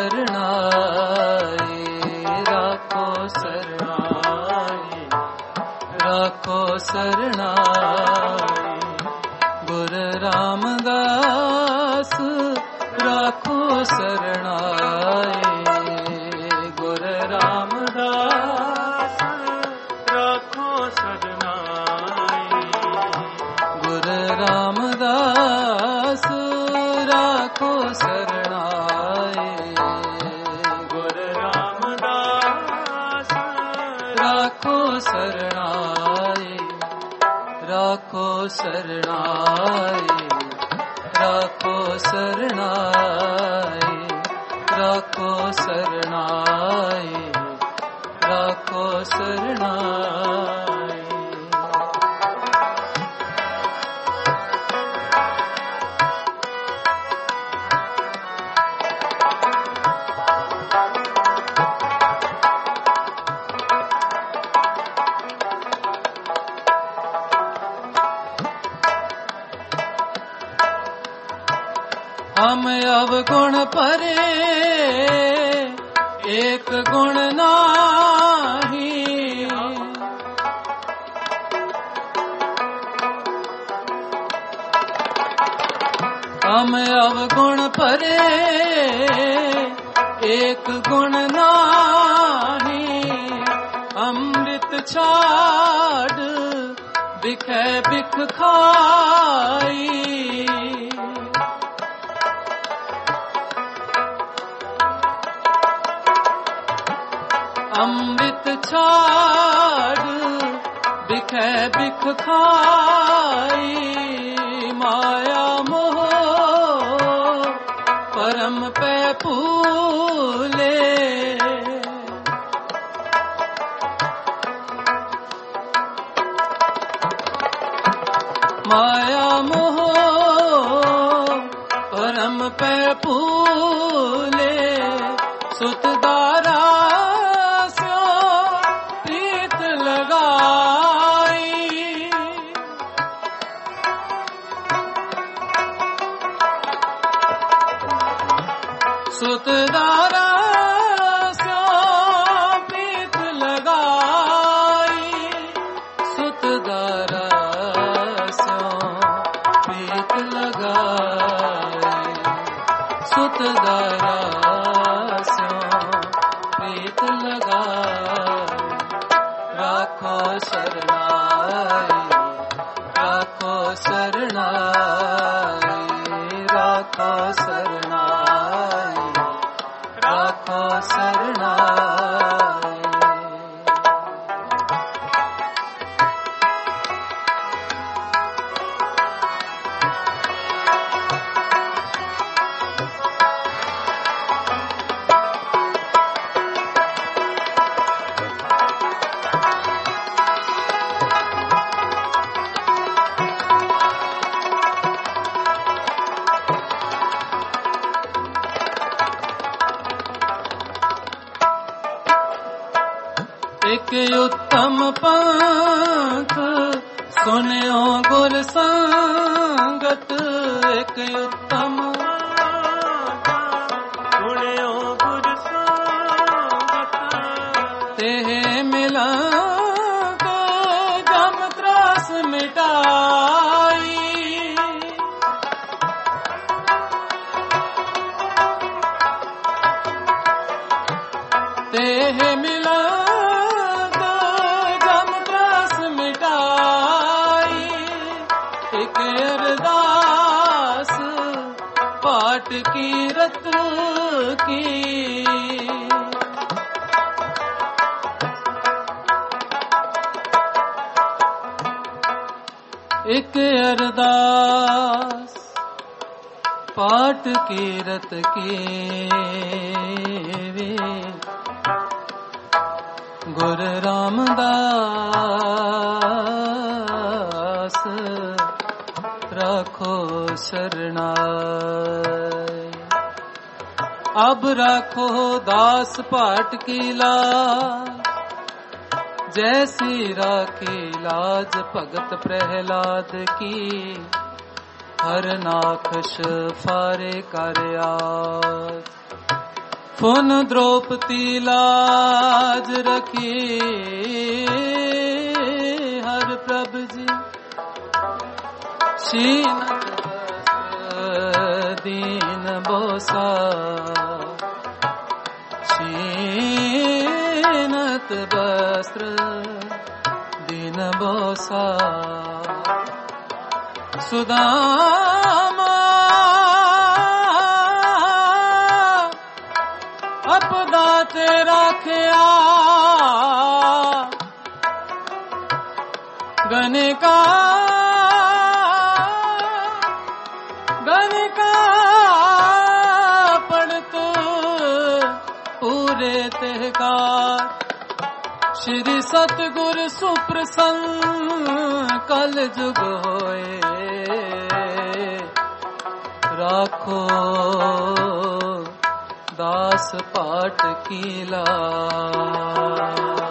शरणाई राखो शरणाई राखो शरणाई गुर रामदास राखो शरणाई गुर रामदास राखो शरणाई गुर रामदास राखो शरणाई गुर रामदास राखो शरणाई राखो शरणाई राखो शरणाई राखो शरणाई राखो शरणाई हम अवगुण परे एक गुण नाही हम अवगुण परे एक गुण नाही अमृत छाड़ बिखे बिख खाई अमृत छाड़ बिखे बिख खाई माया मोह परम पे फूले माया मोह परम पे फूले सुतदारा सुतदारा स्या प्रीत लगा दारा स्यों प्रीत लगाए सुत दारा स्यों प्रीत लगाए राखो शरणाई राखो शरणाई राखो शरणाई राखो शरणाई। एक उत्तम पंथ सुनियो गुर संगत एक उत्तम सुनियो गुर संगत तेह मिला को जम त्रास मिटाई तेह मिला अरदास पाठ की रत की एक अरदास पाठ की रत की गुरु रामदास राखो शरणाई। अब राखो दास पाट की लाज जैसी राखी लाज भगत प्रहलाद की हर नाखश फारे कर आज फुन द्रौपदी लाज रखी हर प्रभ जी शीनत दीन बोसा शीनत वस्त्र दीन बोसा सुदामा अपदा ते राखिया गणिका पढ़त पूरे तेहकार श्री सतगुर सुप्रसन्न कल जुग होए राखो दास पाठ की लाज।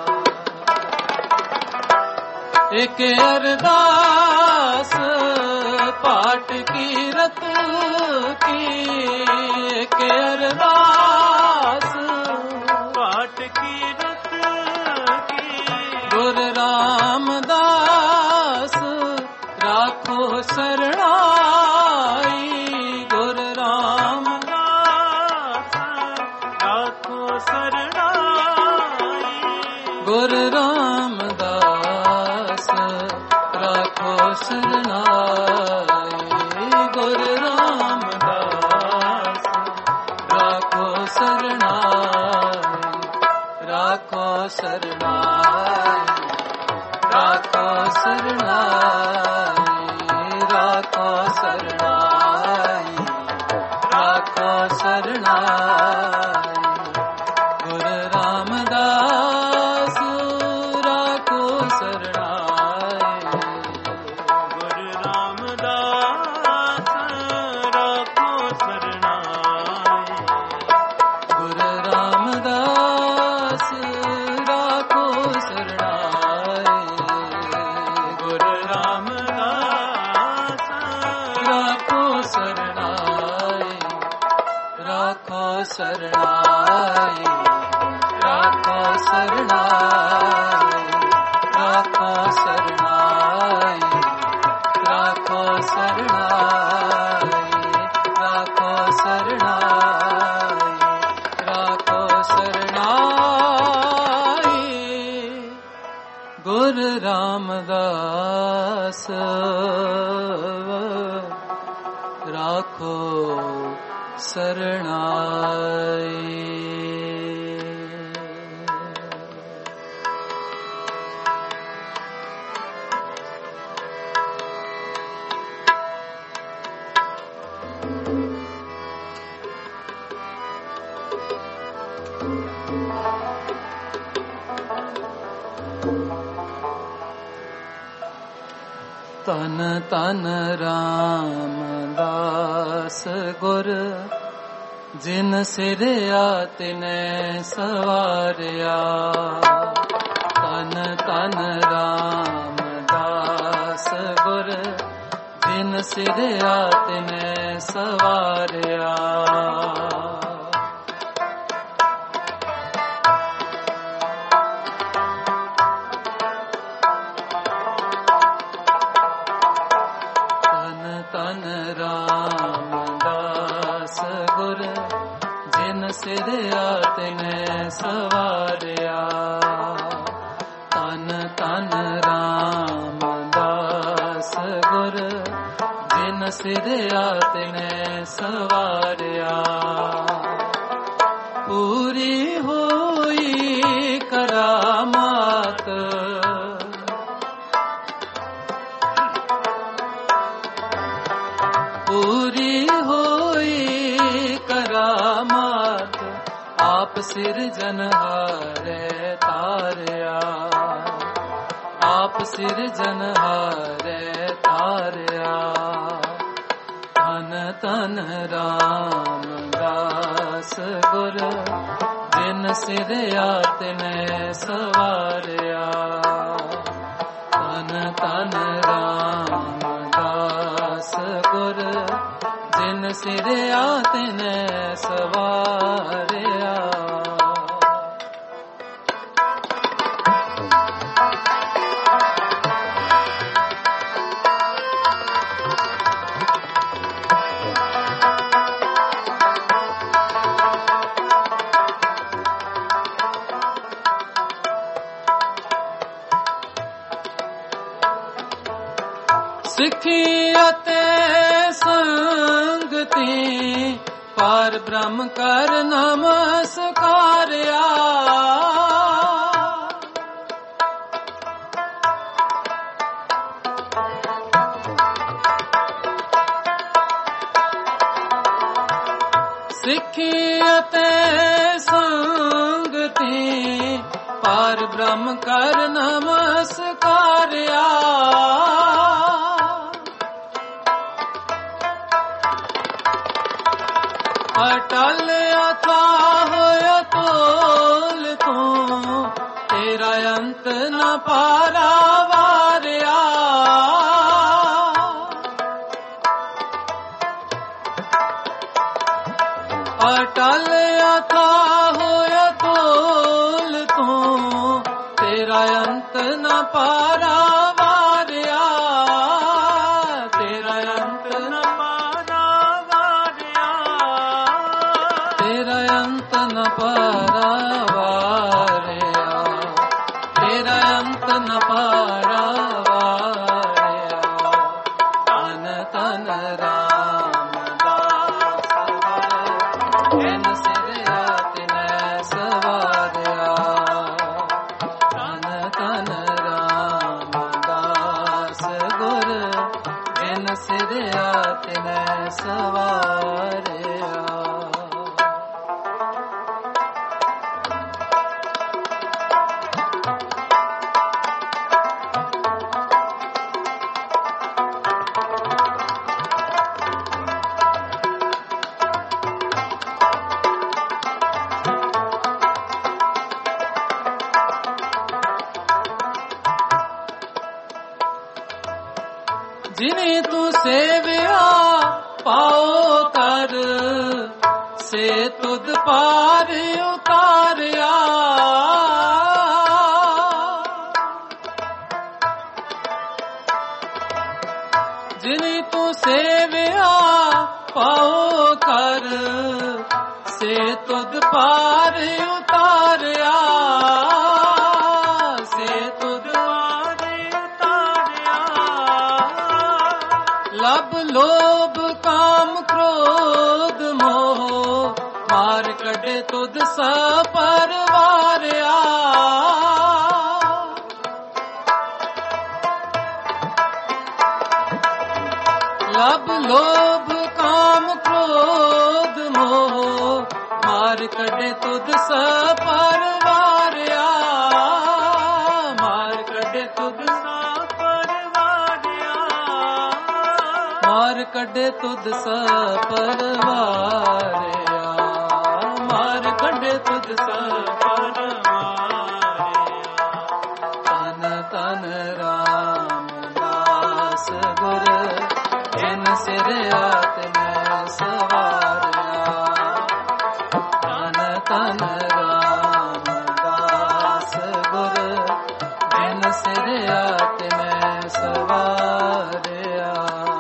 एक अरदास पाठ की रत की एक अरदास पाठ की रत की गुरु रामदास राखो शरणाई गुरु रामदास राखो शरणाई गुरु रामदास राखो शरणाई गुरु रामदास राखो शरणाई राखो शरणाई राखो शरणाई राखो शरणाई राखो शरणाई गुरु रामदास राखो शरणाई गुरु रामदास राखो शरणाई गुरु रामदास राखो शरणाई गुरु रामदास राखो शरणाई राखो शरणाई राखो शरणाई राखो शरणाई दास राखो शरणाई। तन तन रामदास गुर जिन सिरया तिने सवारिया। तन तन रामदास गुर जिन सिरया तिने सवारिया। तन रामदास गुर जिन सिरया तिने सवारिया। तन तन रामदास गुर जिन सिरया तिने सवारिया। पूरी होई करामात पूरी होई करामात आप सिरजनहारे तारया। आप सिरजनहारे तारया। तन तन रामदास गुर जिन सिरया तिने सवारिया। तन तन रामदास गुर जिन सिरया तिने सवारिया। सिखी अते संगति पार ब्रह्म कर नमस्कारिया। सिखी अते संगति पार ब्रह्म कर नमस्कारिया। अटल अथाह अतोल तू तेरा अंत न पारावारिया। अटल अथाह अतोल तू तेरा अंत न पारावारिया। तेरा अंत न तेरा अंत न पारावारिया। तेरा अंत न पारावारिया। तन तन रामदास जिन सिरया तिने सवारिया। तन तन रामदास गुर जिन सिरया तिने सवारिया। जिन्हें तू सेविया पाओ कर से तुद पार उतारिया। जिन्हें तू सेविया पाओ कर से तुद पार उतारिया। से तुद पार ਲਬ ਲੋਭ ਕਾਮ ਕ੍ਰੋਧ ਮੋਹ ਮਾਰ ਕੱਢੇ ਤੁਧ ਸਪਰਵਾਰਿਆ ਲਬ ਲੋਭ ਕਾਮ ਕ੍ਰੋਧ ਮੋਹ ਮਾਰ ਕੱਢੇ ਤੁਧ ਸਪਰਵਾਰਿਆ ਮਾਰ ਕੱਢੇ ਤੁਧ ਮਾਰ ਕੱਢੇ ਤੁਧ ਸਪਰਵਾਰਿਆ ਮਾਰ ਕੱਢੇ ਤੁਧ ਸਪਰਵਾਰਿਆ ਤਨ ਤਨ ਰਾਮਦਾਸ ਗੁਰ ਜਿਨ ਸਿਰ ਆਤਮੈ ਸਵਾਰਿਆ ਤਨ ਤਨ ਰਾਮਦਾਸ ਗੁਰ ਜਿਨ ਸਿਰ ਆਤਮੈ ਸਵਾਰਿਆ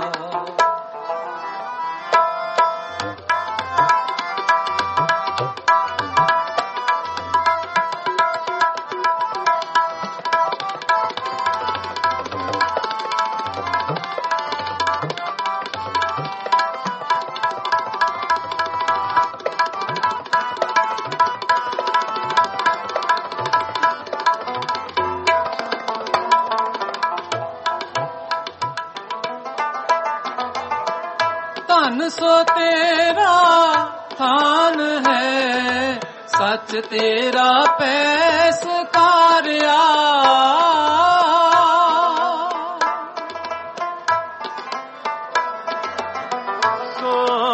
ਧਨ ਸੋ ਤੇਰਾ ਥਾਨ ਹੈ ਸੱਚ ਤੇਰਾ ਪੈਸ ਕਾਰਿਆ ਸੋ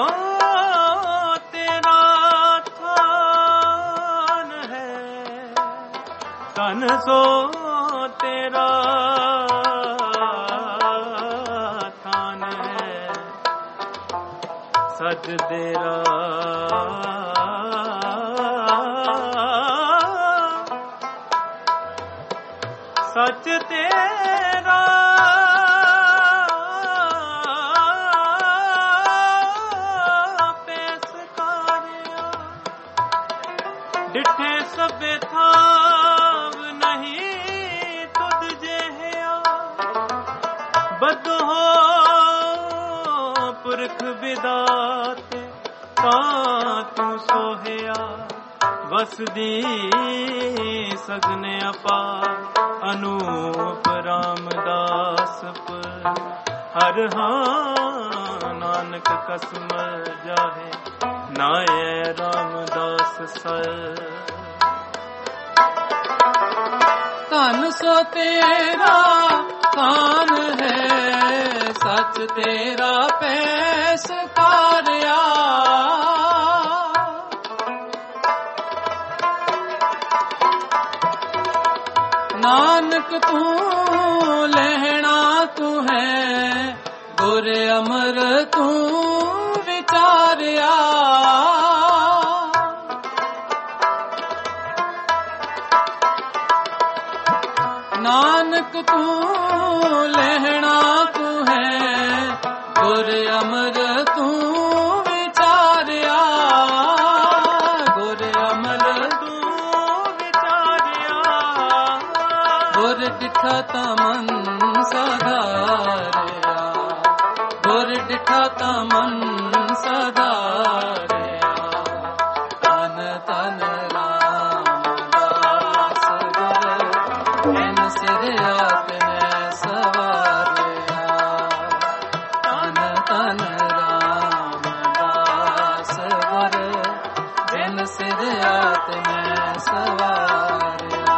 ਤੇਰਾ ਥਾਨ ਹੈ ਧਨ ਸੋ ਤੇਰਾ ਥਾਨ ਹੈ ਸੱਚ ਤੇਰਾ ਸੱਚ ਤੇਰਾ ਪੈਸ ਕਾਰਿਆ ਡਿਠੇ ਸਭੇ ਥਾਵ ਨਹੀਂ ਤੁਧ ਜਿਹਾ ਬਦੋ ਪੁਰਖ ਵਿਦਾਤੇ ਤਾਂ ਤੂੰ ਸੋਹਿਆ ਵਸਦੀ ਸਗਨ ਅਪਾਰ ਅਨੂਪ ਰਾਮਦਾਸ ਪਰ ਹਰ ਹਾਂ ਨਾਨਕ ਕਸਮ ਜਾਹੇ ਨਾਏ ਰਾਮਦਾਸ ਸਰ ਧਨ ਸੋ ਤੇਰਾ ਥਾਨ ਹੈ ਸੱਚ ਤੇਰਾ ਪੈਸ ਕਾਰਿਆ ਨਾਨਕ ਤੂੰ ਲੈਣਾ ਤੂੰ ਹੈ ਗੁਰ ਅਮਰ ਤੂੰ ਵਿਚਾਰਿਆ ਨਾਨਕ ਤੂੰ ਲੈਣਾ ਤੂੰ ਹੈ ਗੁਰ ਅਮਰ ਤੂੰ ਵਿਚਾਰਿਆ ਗੁਰ ਅਮਰ ਤੂੰ ਵਿਚਾਰਿਆ ਗੁਰ ਡਿਠਾ ਤਾਂ ਮਨ ਸਧਾਰਿਆ ਗੁਰ ਡਿਠਾ ਤਾਂ ਮਨ ਸਧਾਰਿਆ ਤਨ ਤਨ ਰਾਮਦਾਸ ਗੁਰ ਜਿਨ ਸਿਰ ਆਤਮੈ ਸਵਾਰਿਆ ਤਨ ਤਨ ਰਾਮਦਾਸ ਗੁਰ ਜਿਨ ਸਿਰ ਆਤਮੈ ਸਵਾਰਿਆ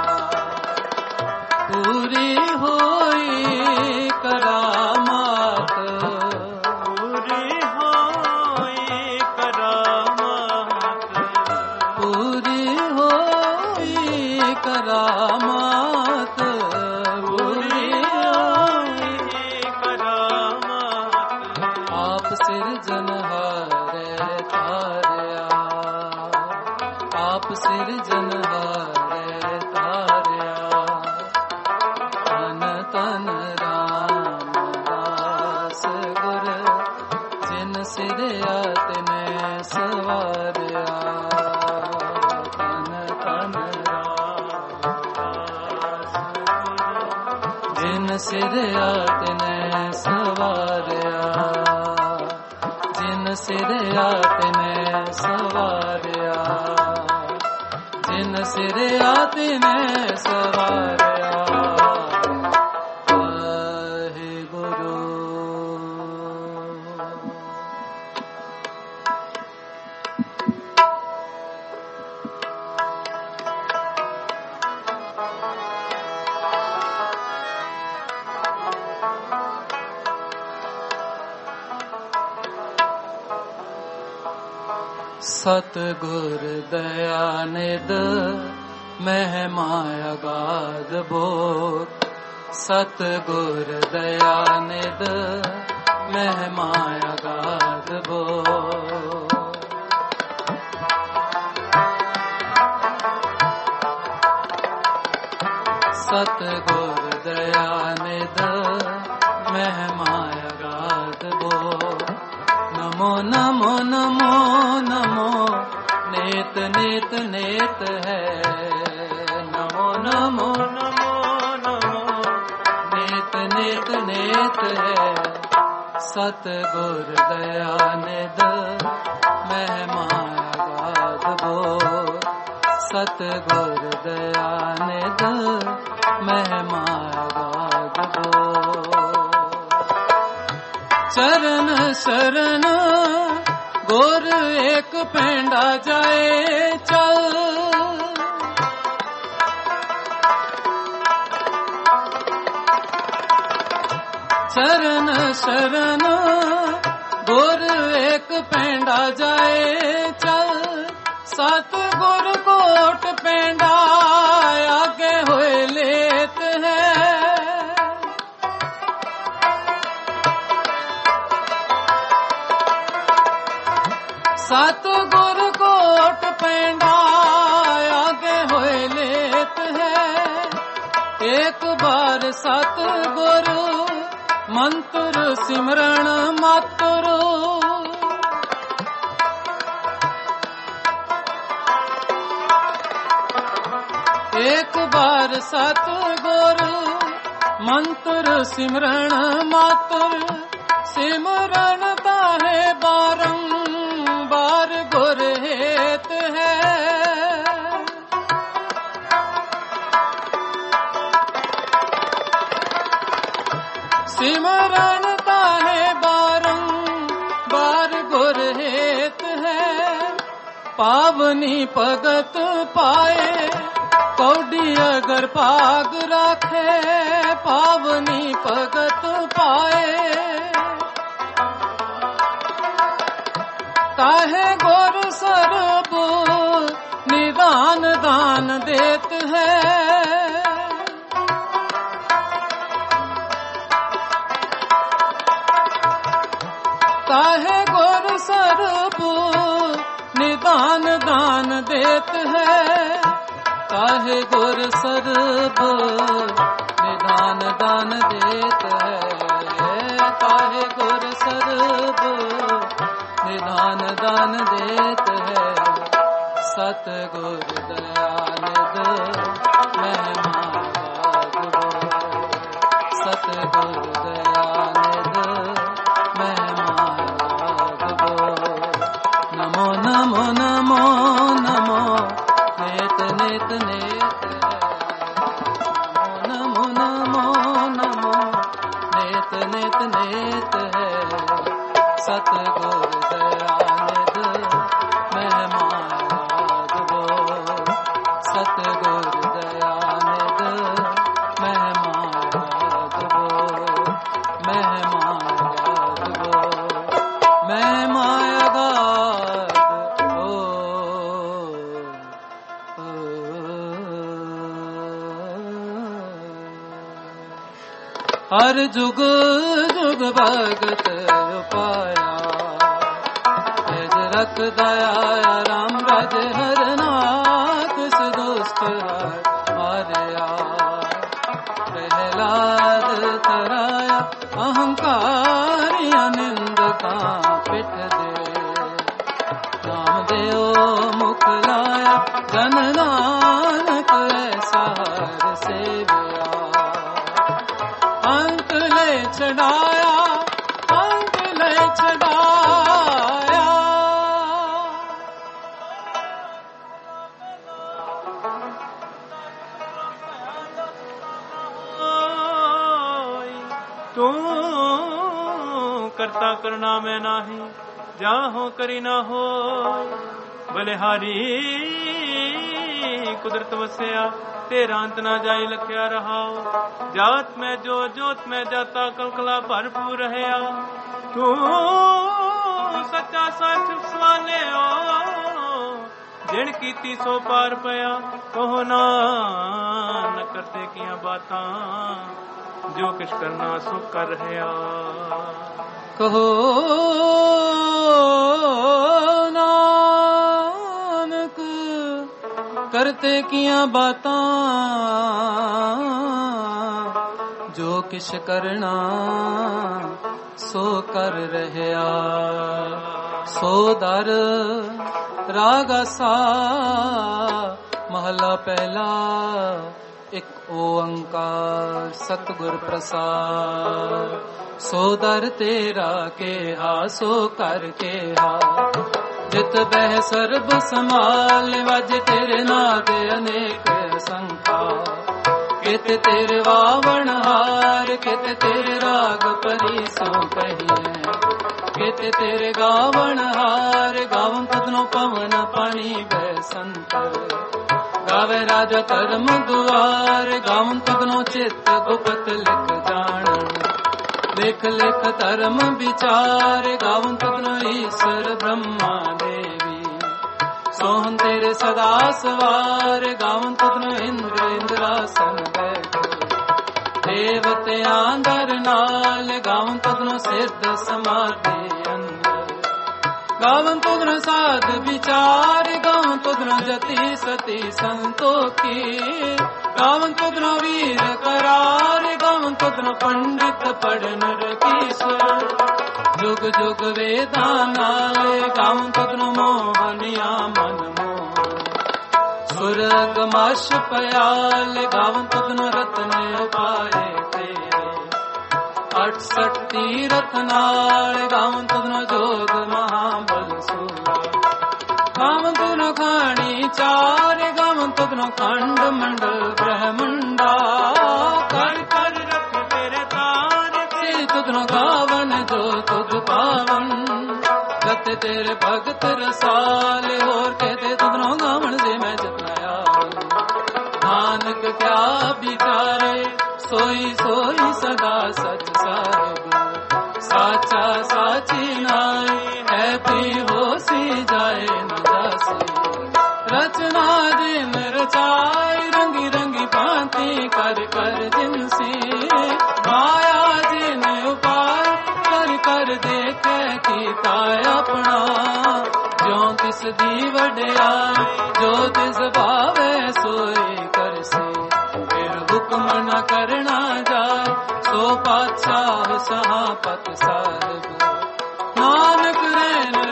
ਪੂਰੀ ਹੋਈ ਕਰਾਮਾਤ ਪੂਰੀ ਹੋਈ ਕਰਾਮਾਤ ਪੂਰੀ ਹੋਈ ਕਰਾਮਾਤ ਪੂਰੀ ਹੋਈ ਕਰਾਮਾਤ ਆਪ ਸਿਰਜਨਹਾਰੇ ਤਾਰਿਆ ਆਪ ਸਿਰਜਨਹਾਰੇ ਤਾਰਿਆ ਤਨ ਤਨ ਰਾਮਦਾਸ ਗੁਰ ਜਿਨ ਸਿਰ ਆਤਮੈ ਸਵਾਰਿਆ ਤਨ ਤਨ ਰਾਮਦਾਸ ਗੁਰ ਜਿਨ सिरया तिने सवारिया, जिन सिरया तिने सवारिया, जिन सिरया तिने सवारिया। सतगुर दया निध महिमाया गाद बोध, सतगुर दया निध महिमाया गाद बोध। सतगुर दया निध महिमाया गाद बोध। नमो नमो नमो नमो नेत नेत नेत है, नमो नमो नमो नमो नेत नेत नेत है। सतगुर दया निध महिमाया गाद बोध, सतगुर दया निध महिमाया गाद बोध। चरण शरण गुर एक पेंडा जाए चल, चरण शरण गुर एक पेंडा जाए चल। सतगुर कोट पेंडा आगे हुए लेत है, सतगुर कोट पेंडा आगे हुए लेत है। एक बार सतगुर मंत्र सिमरण मात्र, एक बार सतगुर मंत्र सिमरण मात्र। सिमरण ताहे बारंबार गुर हेत है, सिमरण ताहे बारंबार गुर हेत है। पावनी भगत पाए कौडी अगर पाग राखे, पावनी भगत पाए काहे गुर सर्ब निदान दान देत है। काहे गुर सर्ब निदान दान देत है, काहे गुर सर्ब निदान दान देत है। काहे गुर सर्ब निदान दान देत है। सतगुर दया निध महिमाया गाद बोध, सतगुर दया निध महिमाया गाद बोध। नमो नमो नमो नमो नेत नेत नेत है, नमो नमो नमो नेत नेत नेत है। सतगुर दया निध महिमाया गाद बोध, सतगुर दया निध महिमाया गाद बोध, महिमाया गाद बोध, महिमाया गाद बोध। हर जुग जुग भगत पाया, तेज रख दया राम राज हर नाथ दुष्ट मारया। प्रहलाद तराया अहंकारी निंदता पिठ दे, नामदेव मुख लाया जन नानक ऐसा हर सेविया। ਛਡਾਇਆ ਅੰਤ ਲੈ ਛਡਾਇਆ। ਤੂੰ ਕਰਤਾ ਕਰਨਾ ਮੈਂ ਨਾਹੀ, ਜਾਹੋ ਕਰੀ ਨਾ ਹੋ। ਬਲਿਹਾਰੀ ਕੁਦਰਤ ਵਸਿਆ, ਤੇਰਾ ਅੰਤ ਨਾ ਜਾਈ ਲਖਿਆ ਰਹਾਓ। ਜਾਤ ਮੈਂ ਜੋ ਜੋਤ ਮੈਂ ਜਾਤਾ, ਕਲਕਲਾ ਭਰਪੂਰ ਰਹਿਆ। ਤੂੰ ਸੱਚਾ ਸੱਚ ਸਵਾਲਿਓ, ਜਿਣ ਕੀਤੀ ਸੋ ਪਾਰ ਪਿਆ। ਕਹੋ ਨਾ ਕਰਤੇ ਕੀਆਂ ਬਾਤਾਂ, ਜੋ ਕਿਛ ਕਰਨਾ ਸੋ ਕਰ ਰਹਿਆ। ਕਹੋ ਨਾਨਕ ਕਰਤੇ ਕੀਆਂ ਬਾਤਾਂ, ਜੋ ਕਿਛ ਕਰਨਾ ਸੋ ਕਰ ਰਹਿਆ। ਸੋ ਦਰ ਰਾਗ ਆਸਾ ਮਹਲਾ ਪਹਿਲਾ। ਇੱਕ ਓੰਕਾਰ ਸਤਿਗੁਰ ਪ੍ਰਸਾਦ। ਸੋ ਦਰ ਤੇਰਾ ਕੇਹਾ ਸੋ ਕਰ ਕੇਹਾ, ਜਿਤ ਬਹਿ ਸਰਬ ਸਮਾਲ। ਵਜ ਤੇਰੇ ਨਾਦ ਅਨੇਕ ਸੰਖਾ, ਕਿਤ ਤੇਰੇ ਵਾਵਣ ਹਾਰ। ਕਿਤ ਤੇਰੇ ਰਾਗ ਪਰੀ ਸੋ ਕਹੀਐ, ਕਿਤ ਤੇਰੇ ਗਾਵਣ ਹਾਰ। ਗਾਵਨ ਤਦਨੋ ਪਵਨ ਪਾਣੀ ਬੈ ਸੰਤਰ, ਗਾਵੇ ਰਾਜਾ ਧਰਮ ਦੁਆਰ। ਗਾਵਨ ਤਦਨੋ ਚਿਤ ਗੁਪਤ ਲਿਖ ਜਾਣ, ਲਿਖ ਲਿਖ ਧਰਮ ਵਿਚਾਰ। ਗਾਵਨ ਤਦਨੋ ਈਸ਼ਰ ਬ੍ਰਹਮਾ ਦੇਵੀ, ਸੋਹਨ ਤੇਰੇ ਸਦਾ ਸਵਾਰ। ਗਾਵਨ ਤਦਨੋ ਇੰਦਰ ਇੰਦਰਾਸਨ ਬੈਠੋ, ਦੇਵਤਿਆਂ ਦਰ ਨਾਲ। ਗਾਵਨ ਤਦਨੋ ਸਿੱਧ ਸਮਾਧੀ ਅੰਦਰ, ਗਾਵਨ ਤਦਨੋ ਸਾਧ ਵਿਚਾਰ। ਗਾਵਨ ਤਦਨੋ ਜਤੀ ਸਤੀ ਸੰਤੋਖੀ, ਗਾਵਨ ਤਦਨੋ ਵੀਰ करार। ਗਾਵਨ ਤਦਨੋ ਪੰਡਿਤ ਪੜਨ ਰਕੀਸਰ, ਜੁਗ ਜੁਗ ਵੇਦਾਂ ਨਾਲ। ਗਾਵਨ ਤਦਨੋ ਮੋਹਨਿਆ ਮਨ ਮੋਹ, ਸੁਰਗ ਮਸ਼ ਪਿਆਲ। ਗਾਵਨ ਤਦਨੋ ਰਤਨ ਉਪਾਏ ਤੇਰੇ, 68 ਤੀਰਥ ਨਾਲ। ਗਾਵਨ ਤਦਨੋ ਜੋਗ ਮਹਾਬਲ ਸੂਰਾ, ਗਾਵਨ ਤਦਨੋ ਖਾਣੀ ਚਾਰ। ਗਾਵਨ ਤਦਨੋ ਖੰਡ ਮੰਡਲ ਬ੍ਰਹਮੰਡਾ, ਕਰ ਕਰ ਰਖ ਤੇਰੇ ਤਾਰ। ਸੇ ਤਦਨੋ ਗਾਵਨ ਜੋ ਤੁਧ ਪਾਵਨ, ਗਤ ਤੇਰੇ ਭਗਤ ਰਸਾਲ। ਹੋਰ ਕਹਤੇ ਤਦਨੋ ਗਾਵਨ ਜੇ ਮੈਂ ਜਤਨਾਇਆ, ਨਾਨਕ ਕਿਆ ਵਿਚਾਰੇ। ਸੋਈ ਸੋਈ ਸਦਾ ਸਚ ਸਾਹਿਬ, ਸਾਚਾ ਸਾਚੀ ਨਾਈ। ਹੈ ਪੀ ਹੋਸੀ ਜਾਏ ਨ ਜਾਸੀ, ਰਚਨਾ ਜਿਨ ਰਚਾਈ। ਰੰਗੀ ਰੰਗੀ ਭਾਂਤੀ ਕਰ ਕਰ ਜਿਨਸੀ, ਮਾਇਆ ਜਿਨ ਉਪਾਰ। ਕਰ ਕਰ ਦੇਖੈ ਕੀਤਾ ਆਪਣਾ, ਜਿਉ ਤਿਸ ਦੀ ਵਡਿਆਈ। ਜੋ ਤਿਸ ਭਾਵੇ ਸੋਈ ਕਰਸੀ, ਫਿਰ ਹੁਕਮ ਨ ਕਰਨਾ ਜਾਏ। ਸੋ ਪਾਤਸ਼ਾਹ ਸਹਾਪਤ ਸਾਹਿਬ, ਨਾਨਕ ਰਹਿਣ